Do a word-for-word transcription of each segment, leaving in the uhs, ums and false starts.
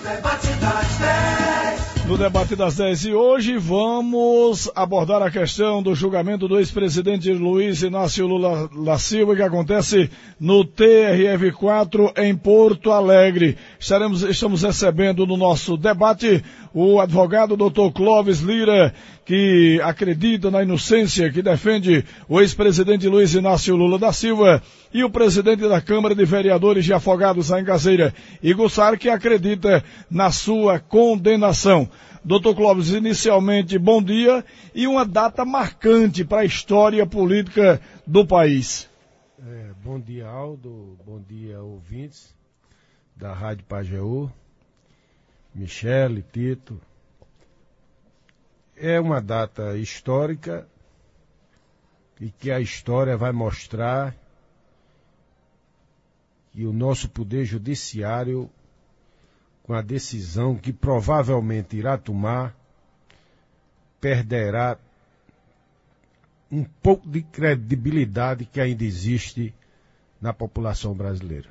No debate das dez e hoje vamos abordar a questão do julgamento do ex-presidente Luiz Inácio Lula da Silva, que acontece no T R F quatro em Porto Alegre. Estaremos, estamos recebendo no nosso debate o advogado doutor Clóvis Lira, que acredita na inocência, que defende o ex-presidente Luiz Inácio Lula da Silva, e o presidente da Câmara de Vereadores de Afogados, a Engazeira, Igor Sar, que acredita na sua condenação. doutor Clóvis, inicialmente, bom dia e uma data marcante para a história política do país. É, bom dia, Aldo, bom dia, ouvintes da Rádio Pajeú, Michele, Tito. É uma data histórica e que a história vai mostrar que o nosso poder judiciário, com a decisão que provavelmente irá tomar, perderá um pouco de credibilidade que ainda existe na população brasileira.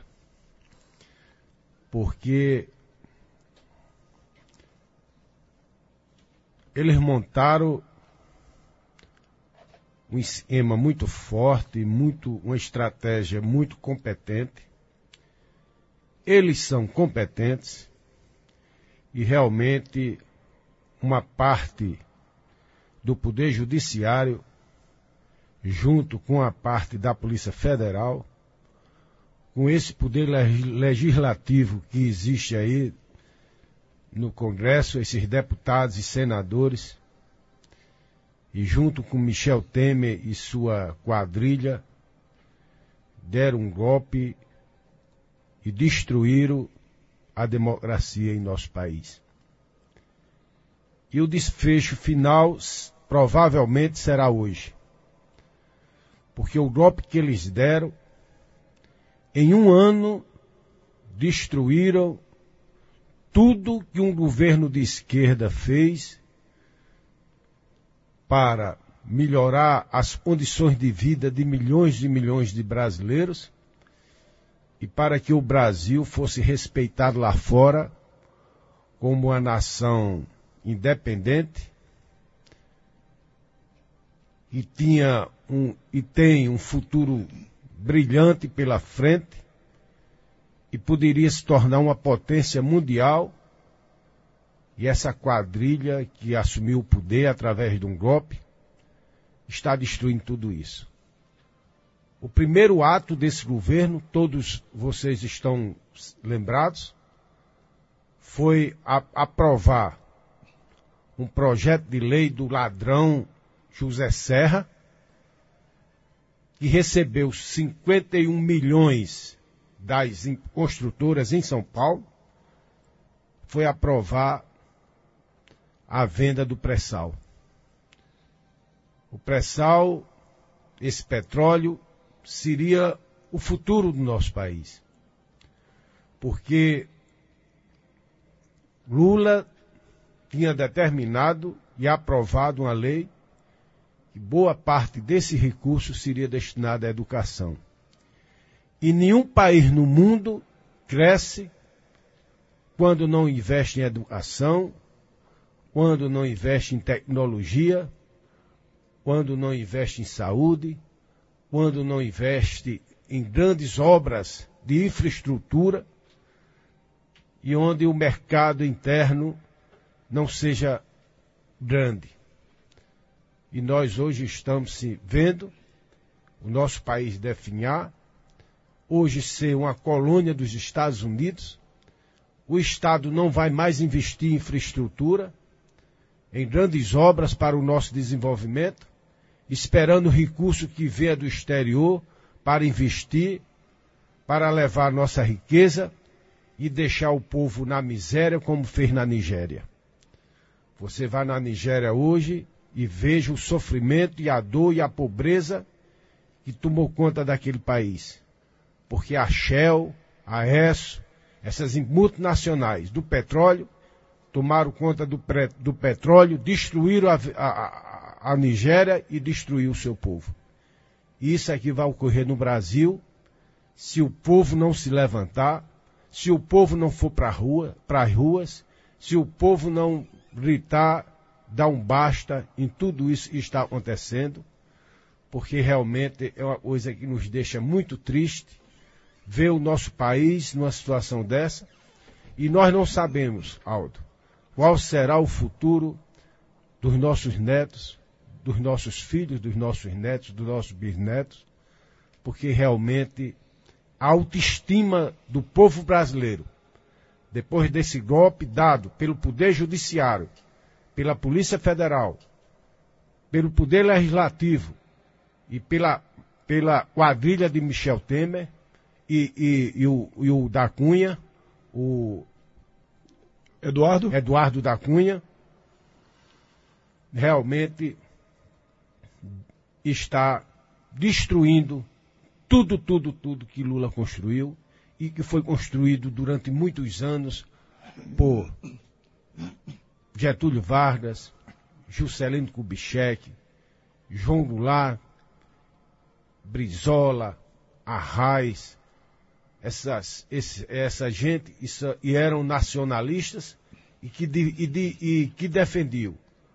Porque eles montaram um esquema muito forte, muito, uma estratégia muito competente. Eles são competentes e realmente uma parte do Poder Judiciário, junto com a parte da Polícia Federal, com esse poder legislativo que existe aí no Congresso, esses deputados e senadores, e junto com Michel Temer e sua quadrilha, deram um golpe e destruíram a democracia em nosso país. E o desfecho final provavelmente será hoje. Porque o golpe que eles deram, em um ano, destruíram tudo que um governo de esquerda fez para melhorar as condições de vida de milhões e milhões de brasileiros e para que o Brasil fosse respeitado lá fora como uma nação independente e tinha um, e tem um futuro brilhante pela frente e poderia se tornar uma potência mundial. E essa quadrilha que assumiu o poder através de um golpe está destruindo tudo isso. O primeiro ato desse governo, todos vocês estão lembrados, foi a, aprovar um projeto de lei do ladrão José Serra, que recebeu cinquenta e um milhões das construtoras em São Paulo, foi aprovar a venda do pré-sal. O pré-sal, esse petróleo, seria o futuro do nosso país. Porque Lula tinha determinado e aprovado uma lei que boa parte desse recurso seria destinado à educação. E nenhum país no mundo cresce quando não investe em educação, quando não investe em tecnologia, quando não investe em saúde, quando não investe em grandes obras de infraestrutura e onde o mercado interno não seja grande. E nós hoje estamos se vendo o nosso país definhar, hoje ser uma colônia dos Estados Unidos. O Estado não vai mais investir em infraestrutura, em grandes obras para o nosso desenvolvimento, esperando o recurso que venha do exterior para investir, para levar nossa riqueza e deixar o povo na miséria como fez na Nigéria. Você vai na Nigéria hoje e veja o sofrimento e a dor e a pobreza que tomou conta daquele país. Porque a Shell, a Esso, essas multinacionais do petróleo, tomaram conta do, pré, do petróleo, destruíram a, a, a Nigéria e destruíram o seu povo. Isso é que vai ocorrer no Brasil se o povo não se levantar, se o povo não for para rua, para as ruas, se o povo não gritar, dar um basta em tudo isso que está acontecendo, porque realmente é uma coisa que nos deixa muito triste ver o nosso país numa situação dessa, e nós não sabemos, Aldo, qual será o futuro dos nossos netos, dos nossos filhos, dos nossos netos, dos nossos bisnetos, porque realmente a autoestima do povo brasileiro, depois desse golpe dado pelo Poder Judiciário, pela Polícia Federal, pelo Poder Legislativo e pela, pela quadrilha de Michel Temer e, e, e, o, e o da Cunha, o Eduardo? Eduardo da Cunha, realmente está destruindo tudo, tudo, tudo que Lula construiu e que foi construído durante muitos anos por Getúlio Vargas, Juscelino Kubitschek, João Goulart, Brizola, Arraes, essas, esse, essa gente isso, e eram nacionalistas e que, de, e, de, e que defendiam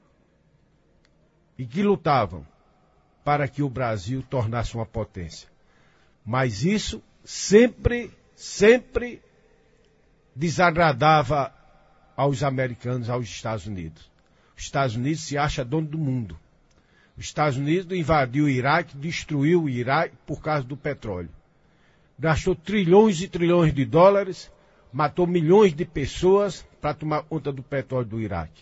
e que lutavam para que o Brasil tornasse uma potência. Mas isso sempre, sempre desagradava aos americanos, aos Estados Unidos. Os Estados Unidos se acha dono do mundo. Os Estados Unidos invadiu o Iraque, destruiu o Iraque por causa do petróleo. Gastou trilhões e trilhões de dólares, matou milhões de pessoas para tomar conta do petróleo do Iraque.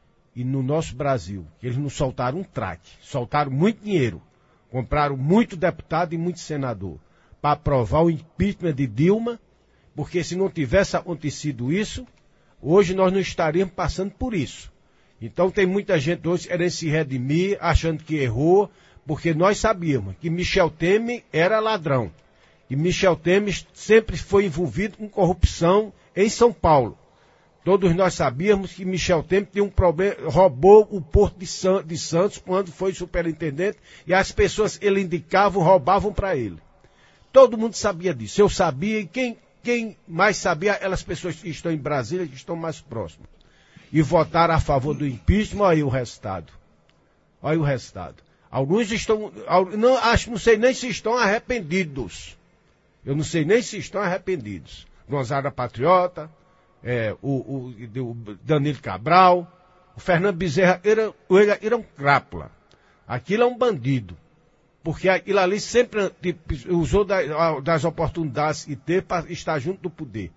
E no nosso Brasil, eles não soltaram um traque, soltaram muito dinheiro, compraram muito deputado e muito senador para aprovar o impeachment de Dilma, porque se não tivesse acontecido isso, hoje nós não estaríamos passando por isso. Então tem muita gente hoje querendo se redimir, achando que errou, porque nós sabíamos que Michel Temer era ladrão. E Michel Temer sempre foi envolvido com corrupção em São Paulo. Todos nós sabíamos que Michel Temer tinha um problema, roubou o Porto de, San, de Santos quando foi superintendente, e as pessoas que ele indicava roubavam para ele. Todo mundo sabia disso. Eu sabia, e quem, quem mais sabia, aquelas pessoas que estão em Brasília, que estão mais próximas. E votaram a favor do impeachment, olha aí o resultado. Olha aí o resultado. Alguns estão, não, acho, não sei nem se estão arrependidos. Eu não sei nem se estão arrependidos. Gonzaga Patriota, é, o, o, o Danilo Cabral, o Fernando Bezerra, era, era um crápula. Aquilo é um bandido. Porque aquilo ali sempre tipo, usou da, das oportunidades que teve para estar junto do poder.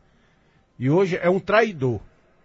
E hoje é um traidor.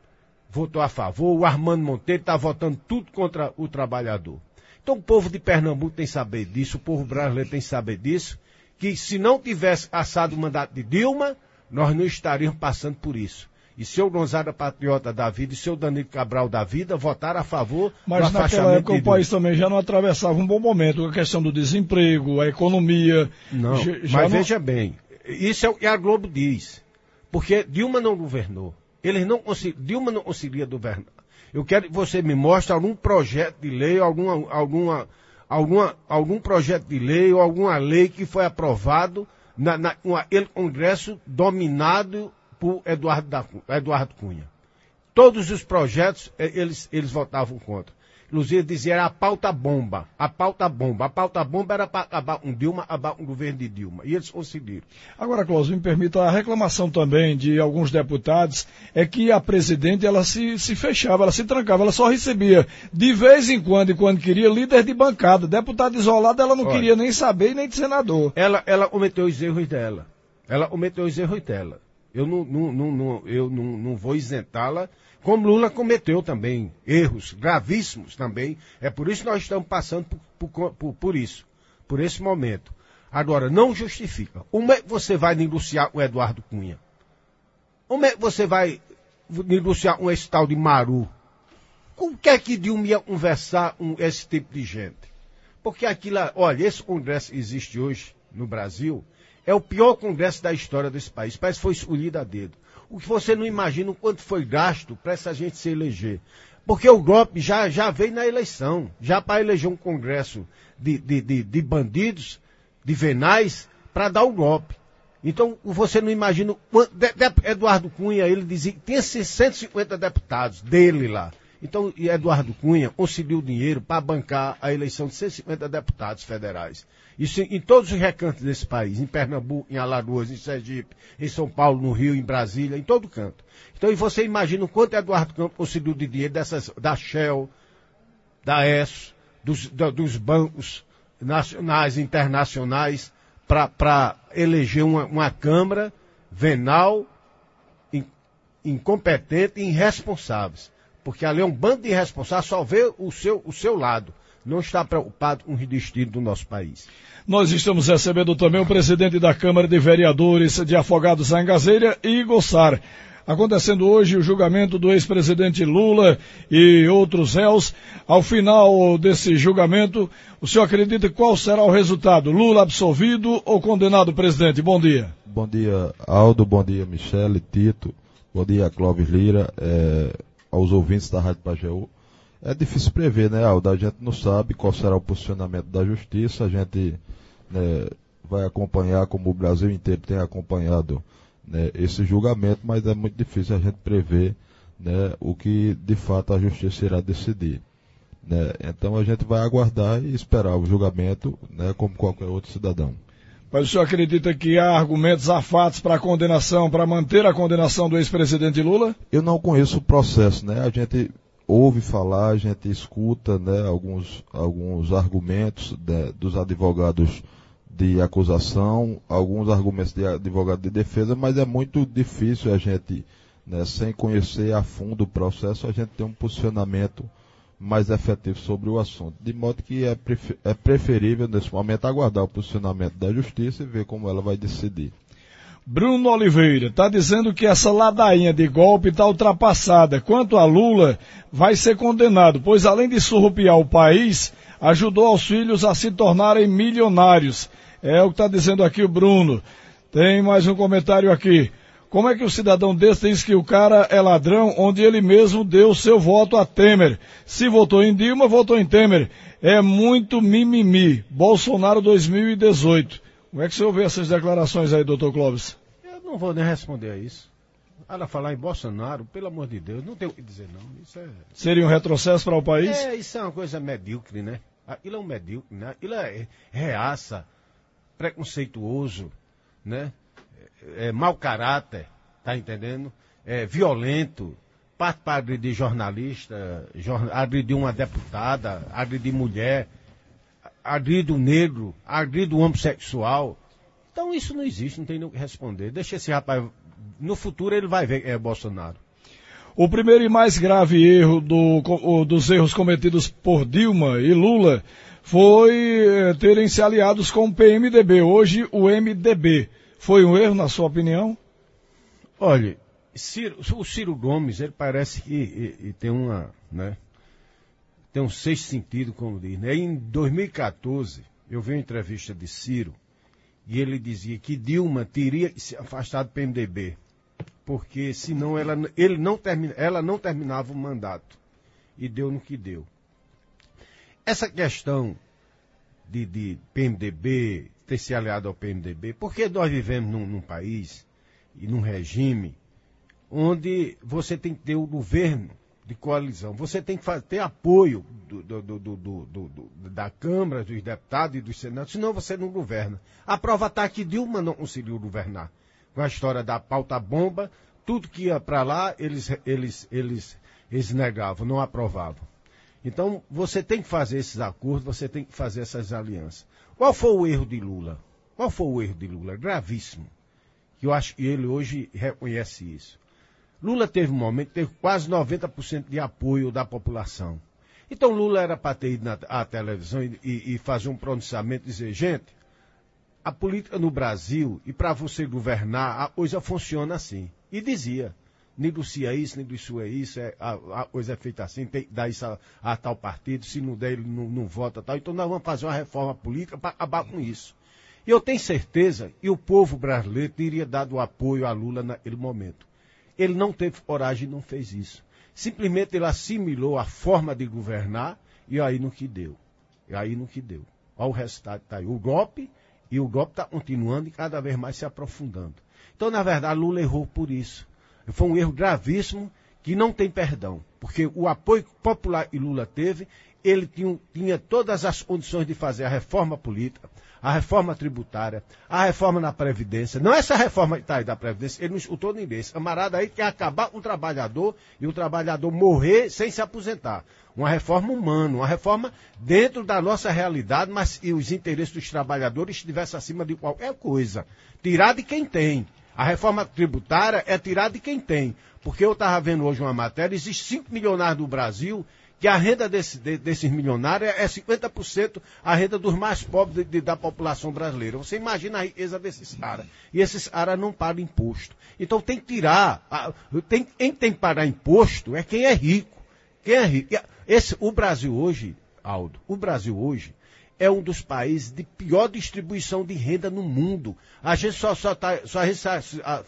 Votou a favor, o Armando Monteiro está votando tudo contra o trabalhador. Então o povo de Pernambuco tem que saber disso, o povo brasileiro tem que saber disso, que se não tivesse assado o mandato de Dilma, nós não estaríamos passando por isso. E seu Gonzaga Patriota da vida e seu Danilo Cabral da vida votaram a favor Mas do afastamento naquela época de o país também já não atravessava um bom momento, a questão do desemprego, a economia. Não, já, mas já não... veja bem, isso é o que a Globo diz. Porque Dilma não governou. Eles não Dilma não conseguia governar. Eu quero que você me mostre algum projeto de lei, alguma, alguma, alguma, algum projeto de lei ou alguma lei que foi aprovado na, na aquele Congresso dominado por Eduardo, da, Eduardo Cunha. Todos os projetos eles, eles votavam contra. Inclusive diziam a pauta bomba, a pauta bomba. A pauta bomba era para acabar com Dilma, acabar com o governo de Dilma. E eles conseguiram. Agora, Cláudio, me permita, a reclamação também de alguns deputados é que a presidente ela se, se fechava, ela se trancava, ela só recebia de vez em quando, e quando queria, líder de bancada. Deputado isolado ela não Olha, queria nem saber, nem de senador. Ela, ela cometeu os erros dela. Ela cometeu os erros dela. Eu não, não, não, não, eu não, não vou isentá-la, como Lula cometeu também erros gravíssimos também. É por isso que nós estamos passando por, por, por, por isso, por esse momento. Agora, não justifica. Como é que você vai negociar com o Eduardo Cunha? Como é que você vai negociar com esse tal de Maru? Com que é que Dilma ia conversar com esse tipo de gente? Porque aquilo, olha, esse congresso existe hoje no Brasil, é o pior congresso da história desse país. Parece que foi escolhido a dedo. O que você não imagina o quanto foi gasto para essa gente se eleger. Porque o golpe já, já veio na eleição. Já para eleger um congresso de, de, de, de bandidos, de venais, para dar o golpe. Então, você não imagina... Eduardo Cunha, ele dizia que tinha cento e cinquenta deputados dele lá. Então, Eduardo Cunha conseguiu dinheiro para bancar a eleição de cento e cinquenta deputados federais. Isso em, em todos os recantos desse país, em Pernambuco, em Alagoas, em Sergipe, em São Paulo, no Rio, em Brasília, em todo canto. Então, e você imagina o quanto Eduardo Cunha conseguiu de dinheiro dessas, da Shell, da E S, dos, da, dos bancos nacionais, internacionais, para eleger uma, uma Câmara venal, in, incompetente e irresponsáveis. Porque ali é um bando de irresponsáveis, só vê o seu, o seu lado. Não está preocupado com o destino do nosso país. Nós estamos recebendo também o presidente da Câmara de Vereadores de Afogados da Engazeira, Igor Sar. Acontecendo hoje o julgamento do ex-presidente Lula e outros réus. Ao final desse julgamento, o senhor acredita qual será o resultado? Lula absolvido ou condenado, presidente? Bom dia. Bom dia, Aldo. Bom dia, Michele, Tito. Bom dia, Clóvis Lira, é, aos ouvintes da Rádio Pajeú. É difícil prever, né, Aldo? A gente não sabe qual será o posicionamento da Justiça. A gente né, vai acompanhar, como o Brasil inteiro tem acompanhado, né, esse julgamento, mas é muito difícil a gente prever né, o que de fato a Justiça irá decidir. Né? Então a gente vai aguardar e esperar o julgamento, né, como qualquer outro cidadão. Mas o senhor acredita que há argumentos a fatos para a condenação, para manter a condenação do ex-presidente Lula? Eu não conheço o processo, né? A gente ouve falar, a gente escuta né, alguns, alguns argumentos né, dos advogados de acusação, alguns argumentos de advogado de defesa, mas é muito difícil a gente, né, sem conhecer a fundo o processo, a gente ter um posicionamento mais efetivo sobre o assunto. De modo que é, prefer- é preferível, nesse momento, aguardar o posicionamento da Justiça e ver como ela vai decidir. Bruno Oliveira está dizendo que essa ladainha de golpe está ultrapassada. Quanto a Lula, vai ser condenado, pois além de surrupiar o país, ajudou os filhos a se tornarem milionários. É o que está dizendo aqui o Bruno. Tem mais um comentário aqui. Como é que o cidadão desse diz que o cara é ladrão, onde ele mesmo deu seu voto a Temer? Se votou em Dilma, votou em Temer. É muito mimimi. Bolsonaro dois mil e dezoito. Como é que você ouve essas declarações aí, doutor Clóvis? Eu não vou nem responder a isso. Para falar em Bolsonaro, pelo amor de Deus, não tem o que dizer não. Isso é... Seria um retrocesso para o país? É, isso é uma coisa medíocre, né? Aquilo é um medíocre, né? Aquilo é reaça, preconceituoso, né? É, é mau caráter, tá entendendo? É violento, parte para agredir jornalista, jor, agredir uma deputada, agredir mulher, agredir o negro, agredir o homossexual. Então isso não existe, não tem nem o que responder. Deixa esse rapaz, no futuro ele vai ver é Bolsonaro. O primeiro e mais grave erro do, dos erros cometidos por Dilma e Lula foi terem se aliados com o P M D B, hoje o M D B. Foi um erro, na sua opinião? Olha, Ciro, o Ciro Gomes, ele parece que e, e tem uma, né, tem um sexto sentido, como diz, né? Em dois mil e quatorze, eu vi uma entrevista de Ciro, e ele dizia que Dilma teria se afastado do P M D B, porque senão ela, ele não termina, ela não terminava o mandato. E deu no que deu. Essa questão de, de P M D B, ter se aliado ao P M D B, porque nós vivemos num, num país e num regime onde você tem que ter o governo de coalizão, você tem que fazer, ter apoio do, do, do, do, do, do, da Câmara, dos deputados e dos senados, senão você não governa. A prova está que Dilma não conseguiu governar. Com a história da pauta-bomba, tudo que ia para lá, eles, eles, eles, eles negavam, não aprovavam. Então, você tem que fazer esses acordos, você tem que fazer essas alianças. Qual foi o erro de Lula? Qual foi o erro de Lula? Gravíssimo. Eu acho que ele hoje reconhece isso. Lula teve um momento que teve quase noventa por cento de apoio da população. Então, Lula era para ter ido na, à televisão e, e, e fazer um pronunciamento e dizer, gente, a política no Brasil, e para você governar, a coisa funciona assim. E dizia, negocia isso, negocia isso, é, a, a coisa é feita assim, tem que dar isso a, a tal partido, se não der ele não, não vota tal. Então nós vamos fazer uma reforma política para acabar com isso. E eu tenho certeza que o povo brasileiro teria dado apoio a Lula naquele momento. Ele não teve coragem e não fez isso. Simplesmente ele assimilou a forma de governar e aí no que deu. E aí no que deu. Olha o resultado, está aí. O golpe E o golpe está continuando e cada vez mais se aprofundando. Então, na verdade, Lula errou por isso. Foi um erro gravíssimo que não tem perdão. Porque o apoio popular que Lula teve, ele tinha, tinha todas as condições de fazer a reforma política, a reforma tributária, a reforma na Previdência. Não essa reforma que está aí da Previdência, ele não escutou ninguém. Esse camarada aí quer acabar com o trabalhador e o trabalhador morrer sem se aposentar. Uma reforma humana, uma reforma dentro da nossa realidade, mas e os interesses dos trabalhadores estivessem acima de qualquer coisa. Tirar de quem tem. A reforma tributária é tirar de quem tem. Porque eu estava vendo hoje uma matéria, existem cinco milionários do Brasil, que a renda desse, de, desses milionários é cinquenta por cento a renda dos mais pobres de, de, da população brasileira. Você imagina a riqueza desses caras. E esses caras não pagam imposto. Então tem que tirar. A, tem, quem tem que pagar imposto é quem é rico. Quem é rico. Esse, o Brasil hoje, Aldo, o Brasil hoje é um dos países de pior distribuição de renda no mundo. A gente só, só, tá, só, a, gente só,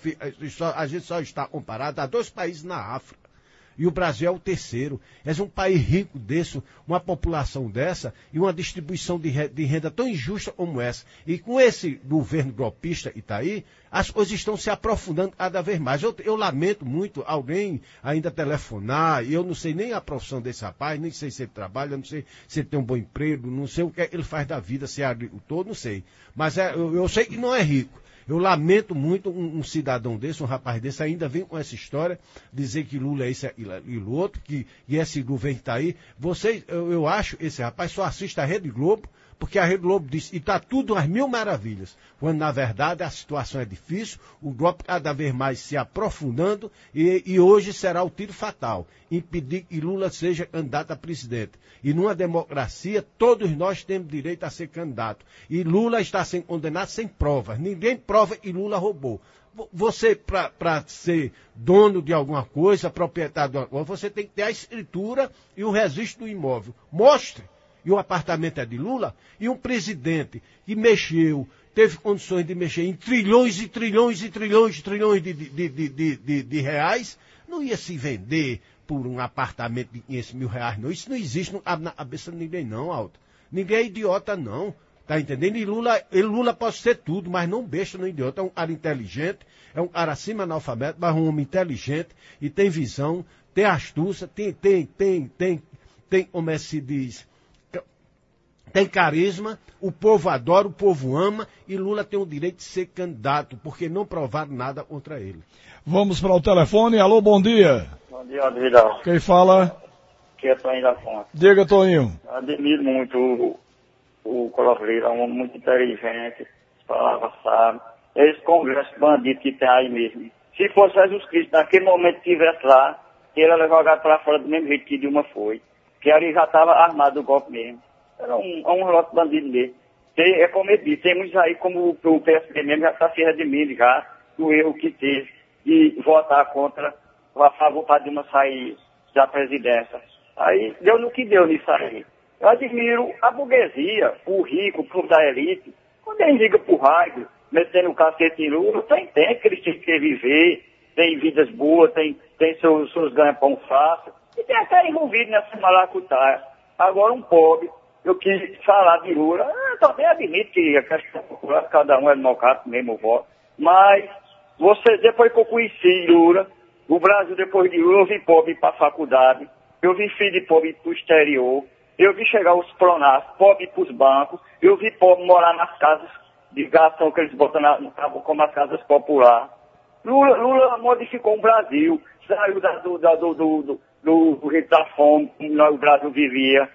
só, a gente só está comparado a dois países na África. E o Brasil é o terceiro. É um país rico desse, uma população dessa e uma distribuição de renda tão injusta como essa. E com esse governo golpista que está aí, as coisas estão se aprofundando cada vez mais. Eu, eu lamento muito alguém ainda telefonar, e eu não sei nem a profissão desse rapaz, nem sei se ele trabalha, não sei se ele tem um bom emprego, não sei o que ele faz da vida, se é agricultor, não sei. Mas é, eu, eu sei que não é rico. Eu lamento muito um, um cidadão desse, um rapaz desse, ainda vem com essa história, dizer que Lula é esse e o outro, que e esse governo está aí. Vocês, eu, eu acho, esse rapaz só assiste a Rede Globo, porque a Rede Globo diz, e está tudo às mil maravilhas, quando na verdade a situação é difícil, o golpe cada vez mais se aprofundando, e, e hoje será o tiro fatal, impedir que Lula seja candidato a presidente. E numa democracia, todos nós temos direito a ser candidato. E Lula está sendo condenado sem provas. Ninguém prova que Lula roubou. Você, para ser dono de alguma coisa, proprietário de alguma coisa, você tem que ter a escritura e o registro do imóvel. Mostre. E o apartamento é de Lula, e um presidente que mexeu, teve condições de mexer em trilhões e trilhões e trilhões e trilhões de, de, de, de, de, de reais, não ia se vender por um apartamento de quinhentos mil reais, não. Isso não existe, não cabe na cabeça de ninguém, não, Alto. Ninguém é idiota, não. Tá entendendo? E Lula, e Lula pode ser tudo, mas não besta, não idiota. É um cara inteligente, é um cara acima analfabeto, mas um homem inteligente e tem visão, tem astúcia, tem, tem, tem, tem, tem, como é que se diz, tem carisma, o povo adora, o povo ama, e Lula tem o direito de ser candidato, porque não provaram nada contra ele. Vamos para o telefone. Alô, bom dia. Bom dia, Vidal. Quem fala? Aqui é Toninho da Fonte. Diga, Toninho. Admiro muito o, o Clóvis Lira, um homem muito inteligente, palavras sábias. Esse congresso bandido que tem aí mesmo. Se fosse Jesus Cristo, naquele momento que estivesse lá, ele era jogado para fora do mesmo jeito que Dilma foi. Que ali já estava armado o golpe mesmo. Era um, um lote bandido mesmo. Tem, é como eu disse, tem muitos aí, como o, o P S D mesmo, já está se redimindo já do erro que teve de votar contra, a favor para Dilma sair da presidência. Aí deu no que deu nisso aí. Eu admiro a burguesia, o rico, o clube da elite. Quando eles ligam pro raio, metendo o cacete em Lula, tem tempo que eles têm que viver, tem vidas boas, tem, tem seus, seus ganha-pão fácil, e tem até envolvido nessa maracutaia. Agora um pobre, eu quis falar de Lula, eu também admito que a questão popular, cada um é democrático, mesmo voto, mas você, depois que eu conheci Lula, o Brasil depois de Lula, eu vi pobre para a faculdade, eu vi filho de pobre para o exterior, eu vi chegar os pronas, pobre para os bancos, eu vi pobre morar nas casas de gasto que eles botam na, no cabo como as casas populares. Lula, Lula modificou o Brasil, saiu da, do, da, do, do, do, do, do jeito da fome, como o Brasil vivia.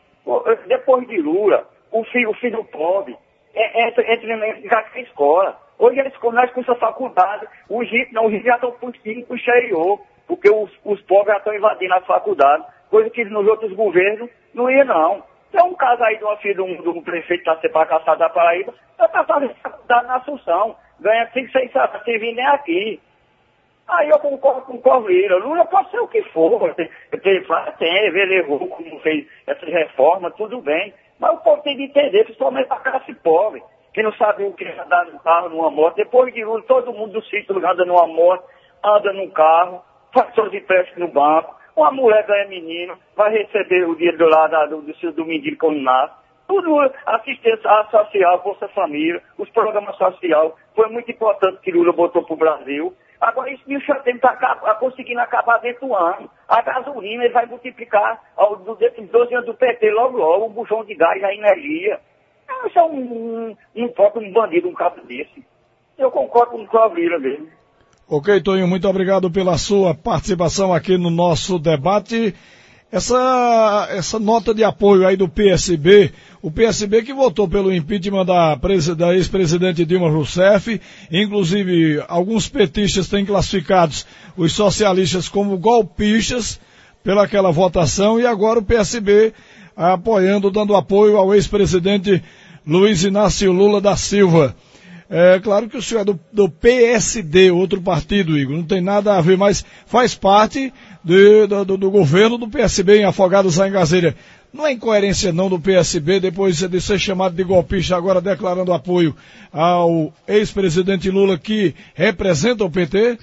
Depois de Lula, o filho, o filho pobre entra, entra na escola. Hoje eles começam com essa faculdade. Os ricos não, os ricos já estão para o exterior, porque os, os pobres já estão invadindo as faculdades, coisa que nos outros governos não ia não. Tem um caso aí de uma filha de um, de um prefeito que está sendo para caçar da Paraíba, já está fazendo faculdade na Assunção, ganha cinco, seis salários sem vir nem aqui. Aí eu concordo com o Clóvis. Lula pode ser o que for, tem, tem, tem ele errou como fez essas reformas, tudo bem, mas o povo tem de entender, principalmente a classe pobre, que não sabe o que é andar no carro, numa moto. Depois de Lula, todo mundo do sítio anda numa moto, anda num carro, faz seus empréstimos no banco. Uma mulher ganha menino, vai receber o dinheiro do lado do, do, do menino quando nasce. Tudo, assistência social, Bolsa Família, os programas sociais, foi muito importante que Lula botou para o Brasil. Agora, esse bicho já tem que estar conseguindo acabar dentro do ano. A gasolina, ele vai multiplicar ao, do, dentro dos doze anos do P T logo logo, um bujão de gás, a energia. Isso é um, um, um, um bandido, um cabo desse. Eu concordo com o Cláudio Lira mesmo. Ok, Toninho, muito obrigado pela sua participação aqui no nosso debate. Essa, essa nota de apoio aí do P S B, o P S B que votou pelo impeachment da, da ex-presidente Dilma Rousseff, inclusive alguns petistas têm classificados os socialistas como golpistas pelaquela votação, e agora o P S B apoiando, dando apoio ao ex-presidente Luiz Inácio Lula da Silva. É claro que o senhor é do, do P S D, outro partido, Igor, não tem nada a ver, mas faz parte de, do, do governo do P S B em Afogados da Engazeira. Não é incoerência não do P S B, depois de ser chamado de golpista, agora declarando apoio ao ex-presidente Lula que representa o P T?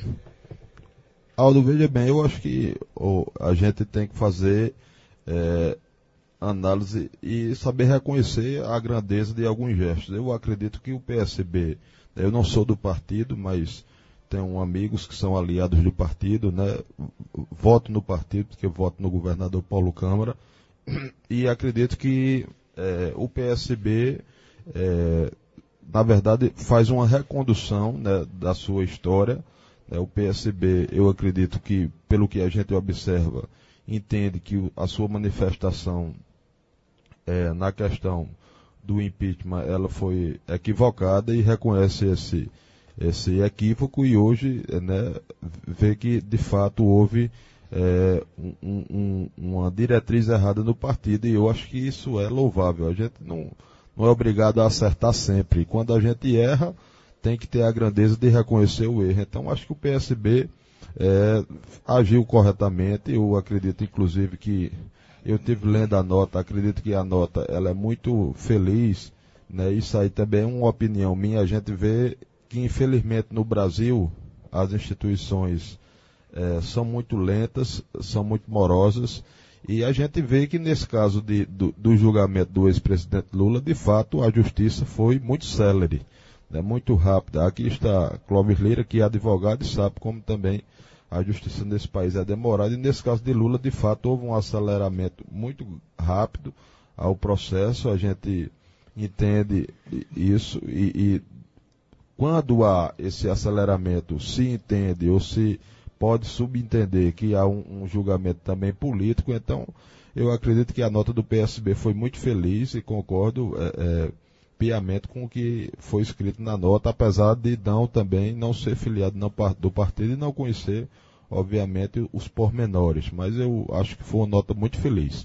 Aldo, veja bem, eu acho que oh, a gente tem que fazer é, análise e saber reconhecer a grandeza de alguns gestos. Eu acredito que o P S B, eu não sou do partido, mas tenho amigos que são aliados do partido, né? Voto no partido, porque voto no governador Paulo Câmara, e acredito que é, o P S B, é, na verdade, faz uma recondução, né, da sua história. O P S B, eu acredito que, pelo que a gente observa, entende que a sua manifestação é, na questão do impeachment, ela foi equivocada e reconhece esse, esse equívoco e hoje, né, vê que de fato houve é, um, um, uma diretriz errada no partido, e eu acho que isso é louvável. A gente não, não é obrigado a acertar sempre. Quando a gente erra, tem que ter a grandeza de reconhecer o erro. Então, acho que o P S B é, agiu corretamente. Eu acredito, inclusive, que eu tive lendo a nota, acredito que a nota ela é muito feliz, né? Isso aí também é uma opinião minha. A gente vê que, infelizmente, no Brasil, as instituições é, são muito lentas, são muito morosas, e a gente vê que, nesse caso de, do, do julgamento do ex-presidente Lula, de fato, a justiça foi muito célere. É muito rápida. Aqui está Clóvis Lira, que é advogado e sabe como também a justiça nesse país é demorada. E nesse caso de Lula, de fato, houve um aceleramento muito rápido ao processo. A gente entende isso e, e quando há esse aceleramento, se entende ou se pode subentender que há um, um julgamento também político. Então, eu acredito que a nota do P S B foi muito feliz e concordo é, é, piamente com o que foi escrito na nota, apesar de não também não ser filiado não, do partido e não conhecer, obviamente, os pormenores. Mas eu acho que foi uma nota muito feliz.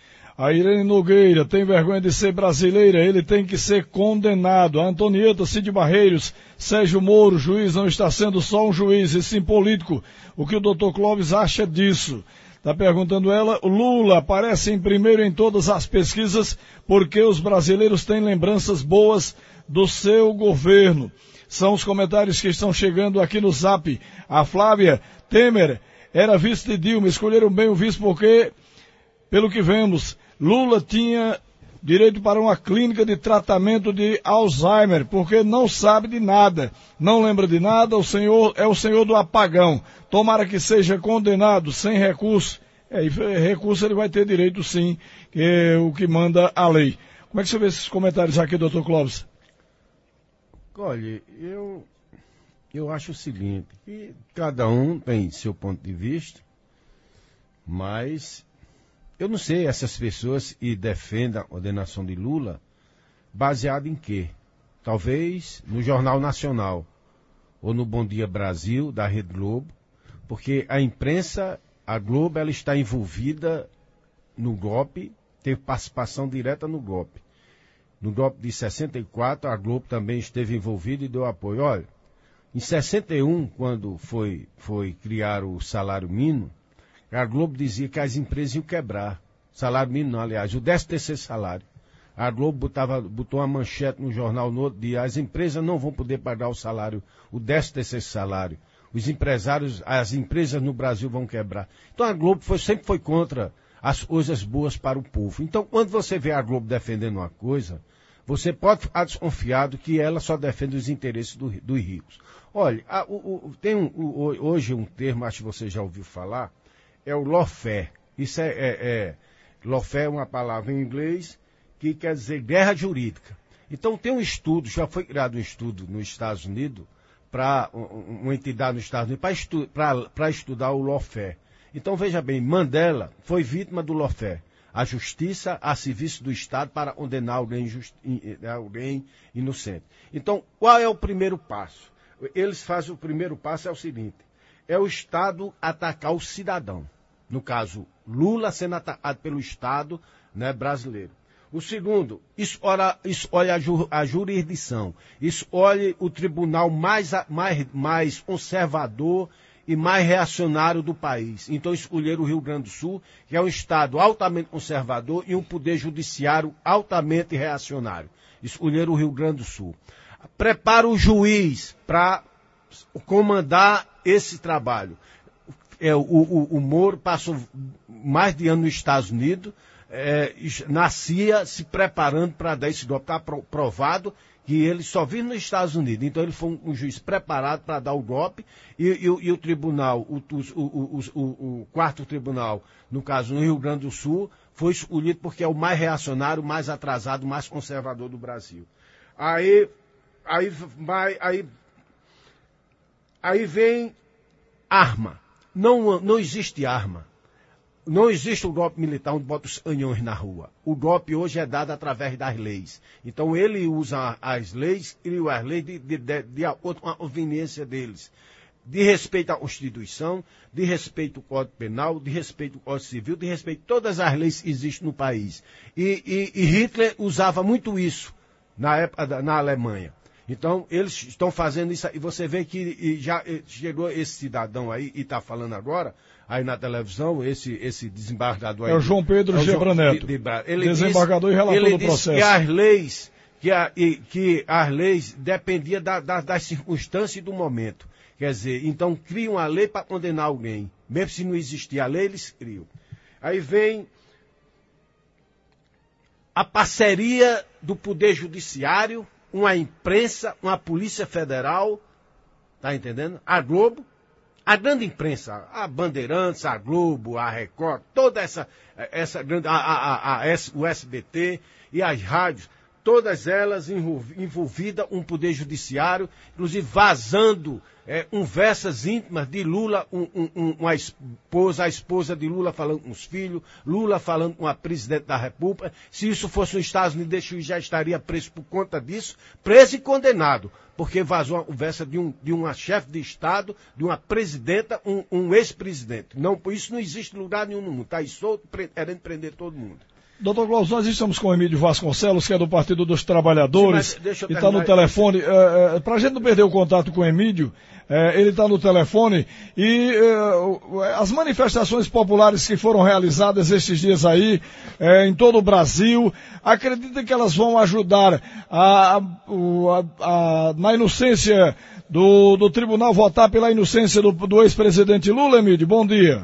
A Irene Nogueira tem vergonha de ser brasileira, ele tem que ser condenado. A Antonieta Cid Barreiros, Sérgio Moro, juiz, não está sendo só um juiz, e sim político. O que o doutor Clóvis acha disso? Está perguntando ela, o Lula aparece em primeiro em todas as pesquisas porque os brasileiros têm lembranças boas do seu governo. São os comentários que estão chegando aqui no Zap. A Flávia Temer era vice de Dilma, escolheram bem o vice porque, pelo que vemos, Lula tinha direito para uma clínica de tratamento de Alzheimer, porque não sabe de nada, não lembra de nada, o senhor é o senhor do apagão. Tomara que seja condenado sem recurso. É, recurso ele vai ter direito sim, que é o que manda a lei. Como é que você vê esses comentários aqui, doutor Clóvis? Olha, eu, eu acho o seguinte, que cada um tem seu ponto de vista, mas eu não sei essas pessoas que defendem a condenação de Lula baseado em quê? Talvez no Jornal Nacional ou no Bom Dia Brasil, da Rede Globo, porque a imprensa, a Globo, ela está envolvida no golpe, teve participação direta no golpe. No golpe de sessenta e quatro, a Globo também esteve envolvida e deu apoio. Olha, em sessenta e um, quando foi, foi criar o salário mínimo, a Globo dizia que as empresas iam quebrar. Salário mínimo não, aliás, o décimo terceiro salário. A Globo botava, botou uma manchete no jornal no outro dia, as empresas não vão poder pagar o salário, o décimo terceiro salário. Os empresários, as empresas no Brasil vão quebrar. Então a Globo foi, sempre foi contra as coisas boas para o povo. Então, quando você vê a Globo defendendo uma coisa, você pode ficar desconfiado que ela só defende os interesses do, dos ricos. Olha, a, o, o, tem um, o, hoje um termo, acho que você já ouviu falar, é o lawfare. Isso é, é, é lawfare é uma palavra em inglês que quer dizer guerra jurídica. Então tem um estudo, já foi criado um estudo nos Estados Unidos, para uma entidade nos Estados Unidos, para estu, para estudar o lawfare. Então veja bem, Mandela foi vítima do lawfare. A justiça a serviço do Estado para condenar alguém, just, alguém inocente. Então, qual é o primeiro passo? Eles fazem o primeiro passo é o seguinte, é o Estado atacar o cidadão. No caso, Lula sendo atacado pelo Estado, né, brasileiro. O segundo, escolhe a, ju, a jurisdição, escolhe o tribunal mais, mais, mais conservador e mais reacionário do país. Então escolheram o Rio Grande do Sul, que é um estado altamente conservador e um poder judiciário altamente reacionário. Escolheram o Rio Grande do Sul. Prepara o juiz para comandar esse trabalho. É, o, o, o Moro passou mais de ano nos Estados Unidos, É, nascia se preparando para dar esse golpe. Está provado que ele só vive nos Estados Unidos. Então ele foi um, um juiz preparado para dar o golpe e, e, e o tribunal, o, o, o, o, o quarto tribunal, no caso no Rio Grande do Sul, foi escolhido porque é o mais reacionário, mais atrasado, mais conservador do Brasil. Aí, aí, vai, aí, aí vem arma. Não, não existe arma. Não existe o golpe militar onde bota os canhões na rua. O golpe hoje é dado através das leis. Então ele usa as leis, cria as leis de, de, de, de acordo com a conveniência deles. De respeito à Constituição, de respeito ao Código Penal, de respeito ao Código Civil, de respeito a todas as leis que existem no país. E, e, e Hitler usava muito isso na época da, na Alemanha. Então, eles estão fazendo isso, e você vê que já chegou esse cidadão aí, e está falando agora, aí na televisão, esse, esse desembargador aí. É o João Pedro é Gebra Neto, de, de, ele desembargador disse, e relator do processo. Que as leis, que, a, que as leis dependiam da, da, das circunstâncias e do momento. Quer dizer, então criam a lei para condenar alguém. Mesmo se não existir a lei, eles criam. Aí vem a parceria do Poder Judiciário, uma imprensa, uma Polícia Federal, tá entendendo? A Globo, a grande imprensa, a Bandeirantes, a Globo, a Record, toda essa, essa grande, a, a, a, a, o S B T e as rádios, todas elas envolvidas um Poder Judiciário, inclusive vazando é, conversas íntimas de Lula, um, um, uma esposa, a esposa de Lula falando com os filhos, Lula falando com a presidente da República. Se isso fosse nos Estados Unidos, já estaria preso por conta disso, preso e condenado, porque vazou uma conversa de, um, de uma chefe de Estado, de uma presidenta, um, um ex-presidente. Não, isso não existe em lugar nenhum no mundo. Está aí solto, querendo prender todo mundo. Doutor Glaucio, nós estamos com o Emílio Vasconcelos, que é do Partido dos Trabalhadores, Sim, e está no telefone. É, é, para a gente não perder o contato com o Emílio, é, ele está no telefone, e é, as manifestações populares que foram realizadas esses dias aí, é, em todo o Brasil, acredita que elas vão ajudar a, a, a, a, na inocência do, do tribunal, votar pela inocência do, do ex-presidente Lula, Emílio? Bom dia.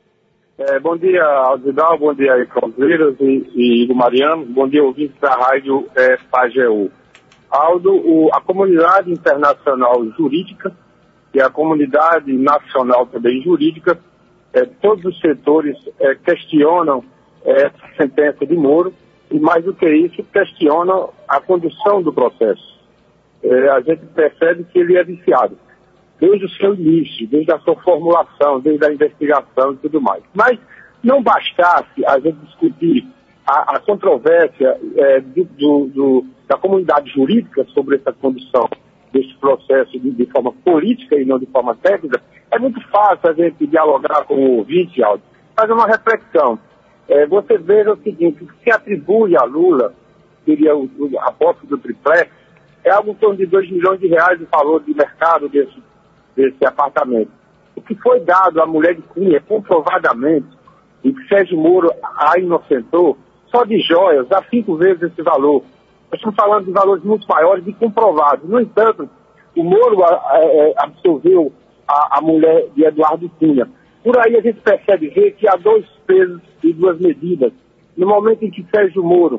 É, bom dia, Aldidal, bom dia aí, Cláudio e, e Igor Mariano, bom dia, ouvintes da rádio é, Pajeú. Aldo, o, a comunidade internacional jurídica e a comunidade nacional também jurídica, é, todos os setores é, questionam é, essa sentença de Moro e, mais do que isso, questionam a condução do processo. É, a gente percebe que ele é viciado, desde o seu início, desde a sua formulação, desde a investigação e tudo mais. Mas não bastasse a gente discutir a, a controvérsia é, do, do, do, da comunidade jurídica sobre essa condução desse processo de, de forma política e não de forma técnica, é muito fácil a gente dialogar com o ouvinte, Aldo, fazer uma reflexão. É, você veja o seguinte, o que se atribui a Lula, seria o, a posse do triplex, é algo em torno de dois milhões de reais de valor de mercado desse desse apartamento. O que foi dado à mulher de Cunha, comprovadamente, e que Sérgio Moro a inocentou, só de joias, dá cinco vezes esse valor. Nós estamos falando de valores muito maiores e comprovados. No entanto, o Moro é, absorveu a, a mulher de Eduardo Cunha. Por aí a gente percebe ver que há dois pesos e duas medidas. No momento em que Sérgio Moro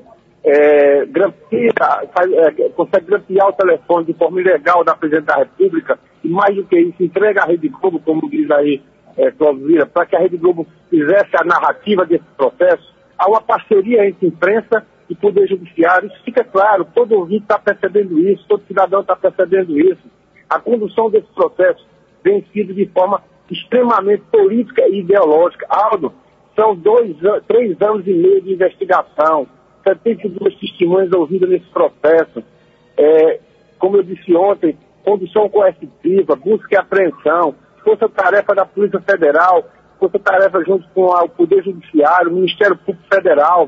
é, grampia, faz, é, consegue grampear o telefone de forma ilegal da Presidente da República, e mais do que isso, entrega a Rede Globo, como diz aí é, Cláudio Lira, para que a Rede Globo fizesse a narrativa desse processo, há uma parceria entre imprensa e Poder Judiciário. Isso fica claro, todo ouvinte está percebendo isso, todo cidadão está percebendo isso. A condução desse processo tem sido de forma extremamente política e ideológica. Aldo, são dois, três anos e meio de investigação, setenta e duas testemunhas ouvidas nesse processo. É, como eu disse ontem, condução coercitiva, busca e apreensão, força-tarefa da Polícia Federal, força-tarefa junto com o Poder Judiciário, o Ministério Público Federal,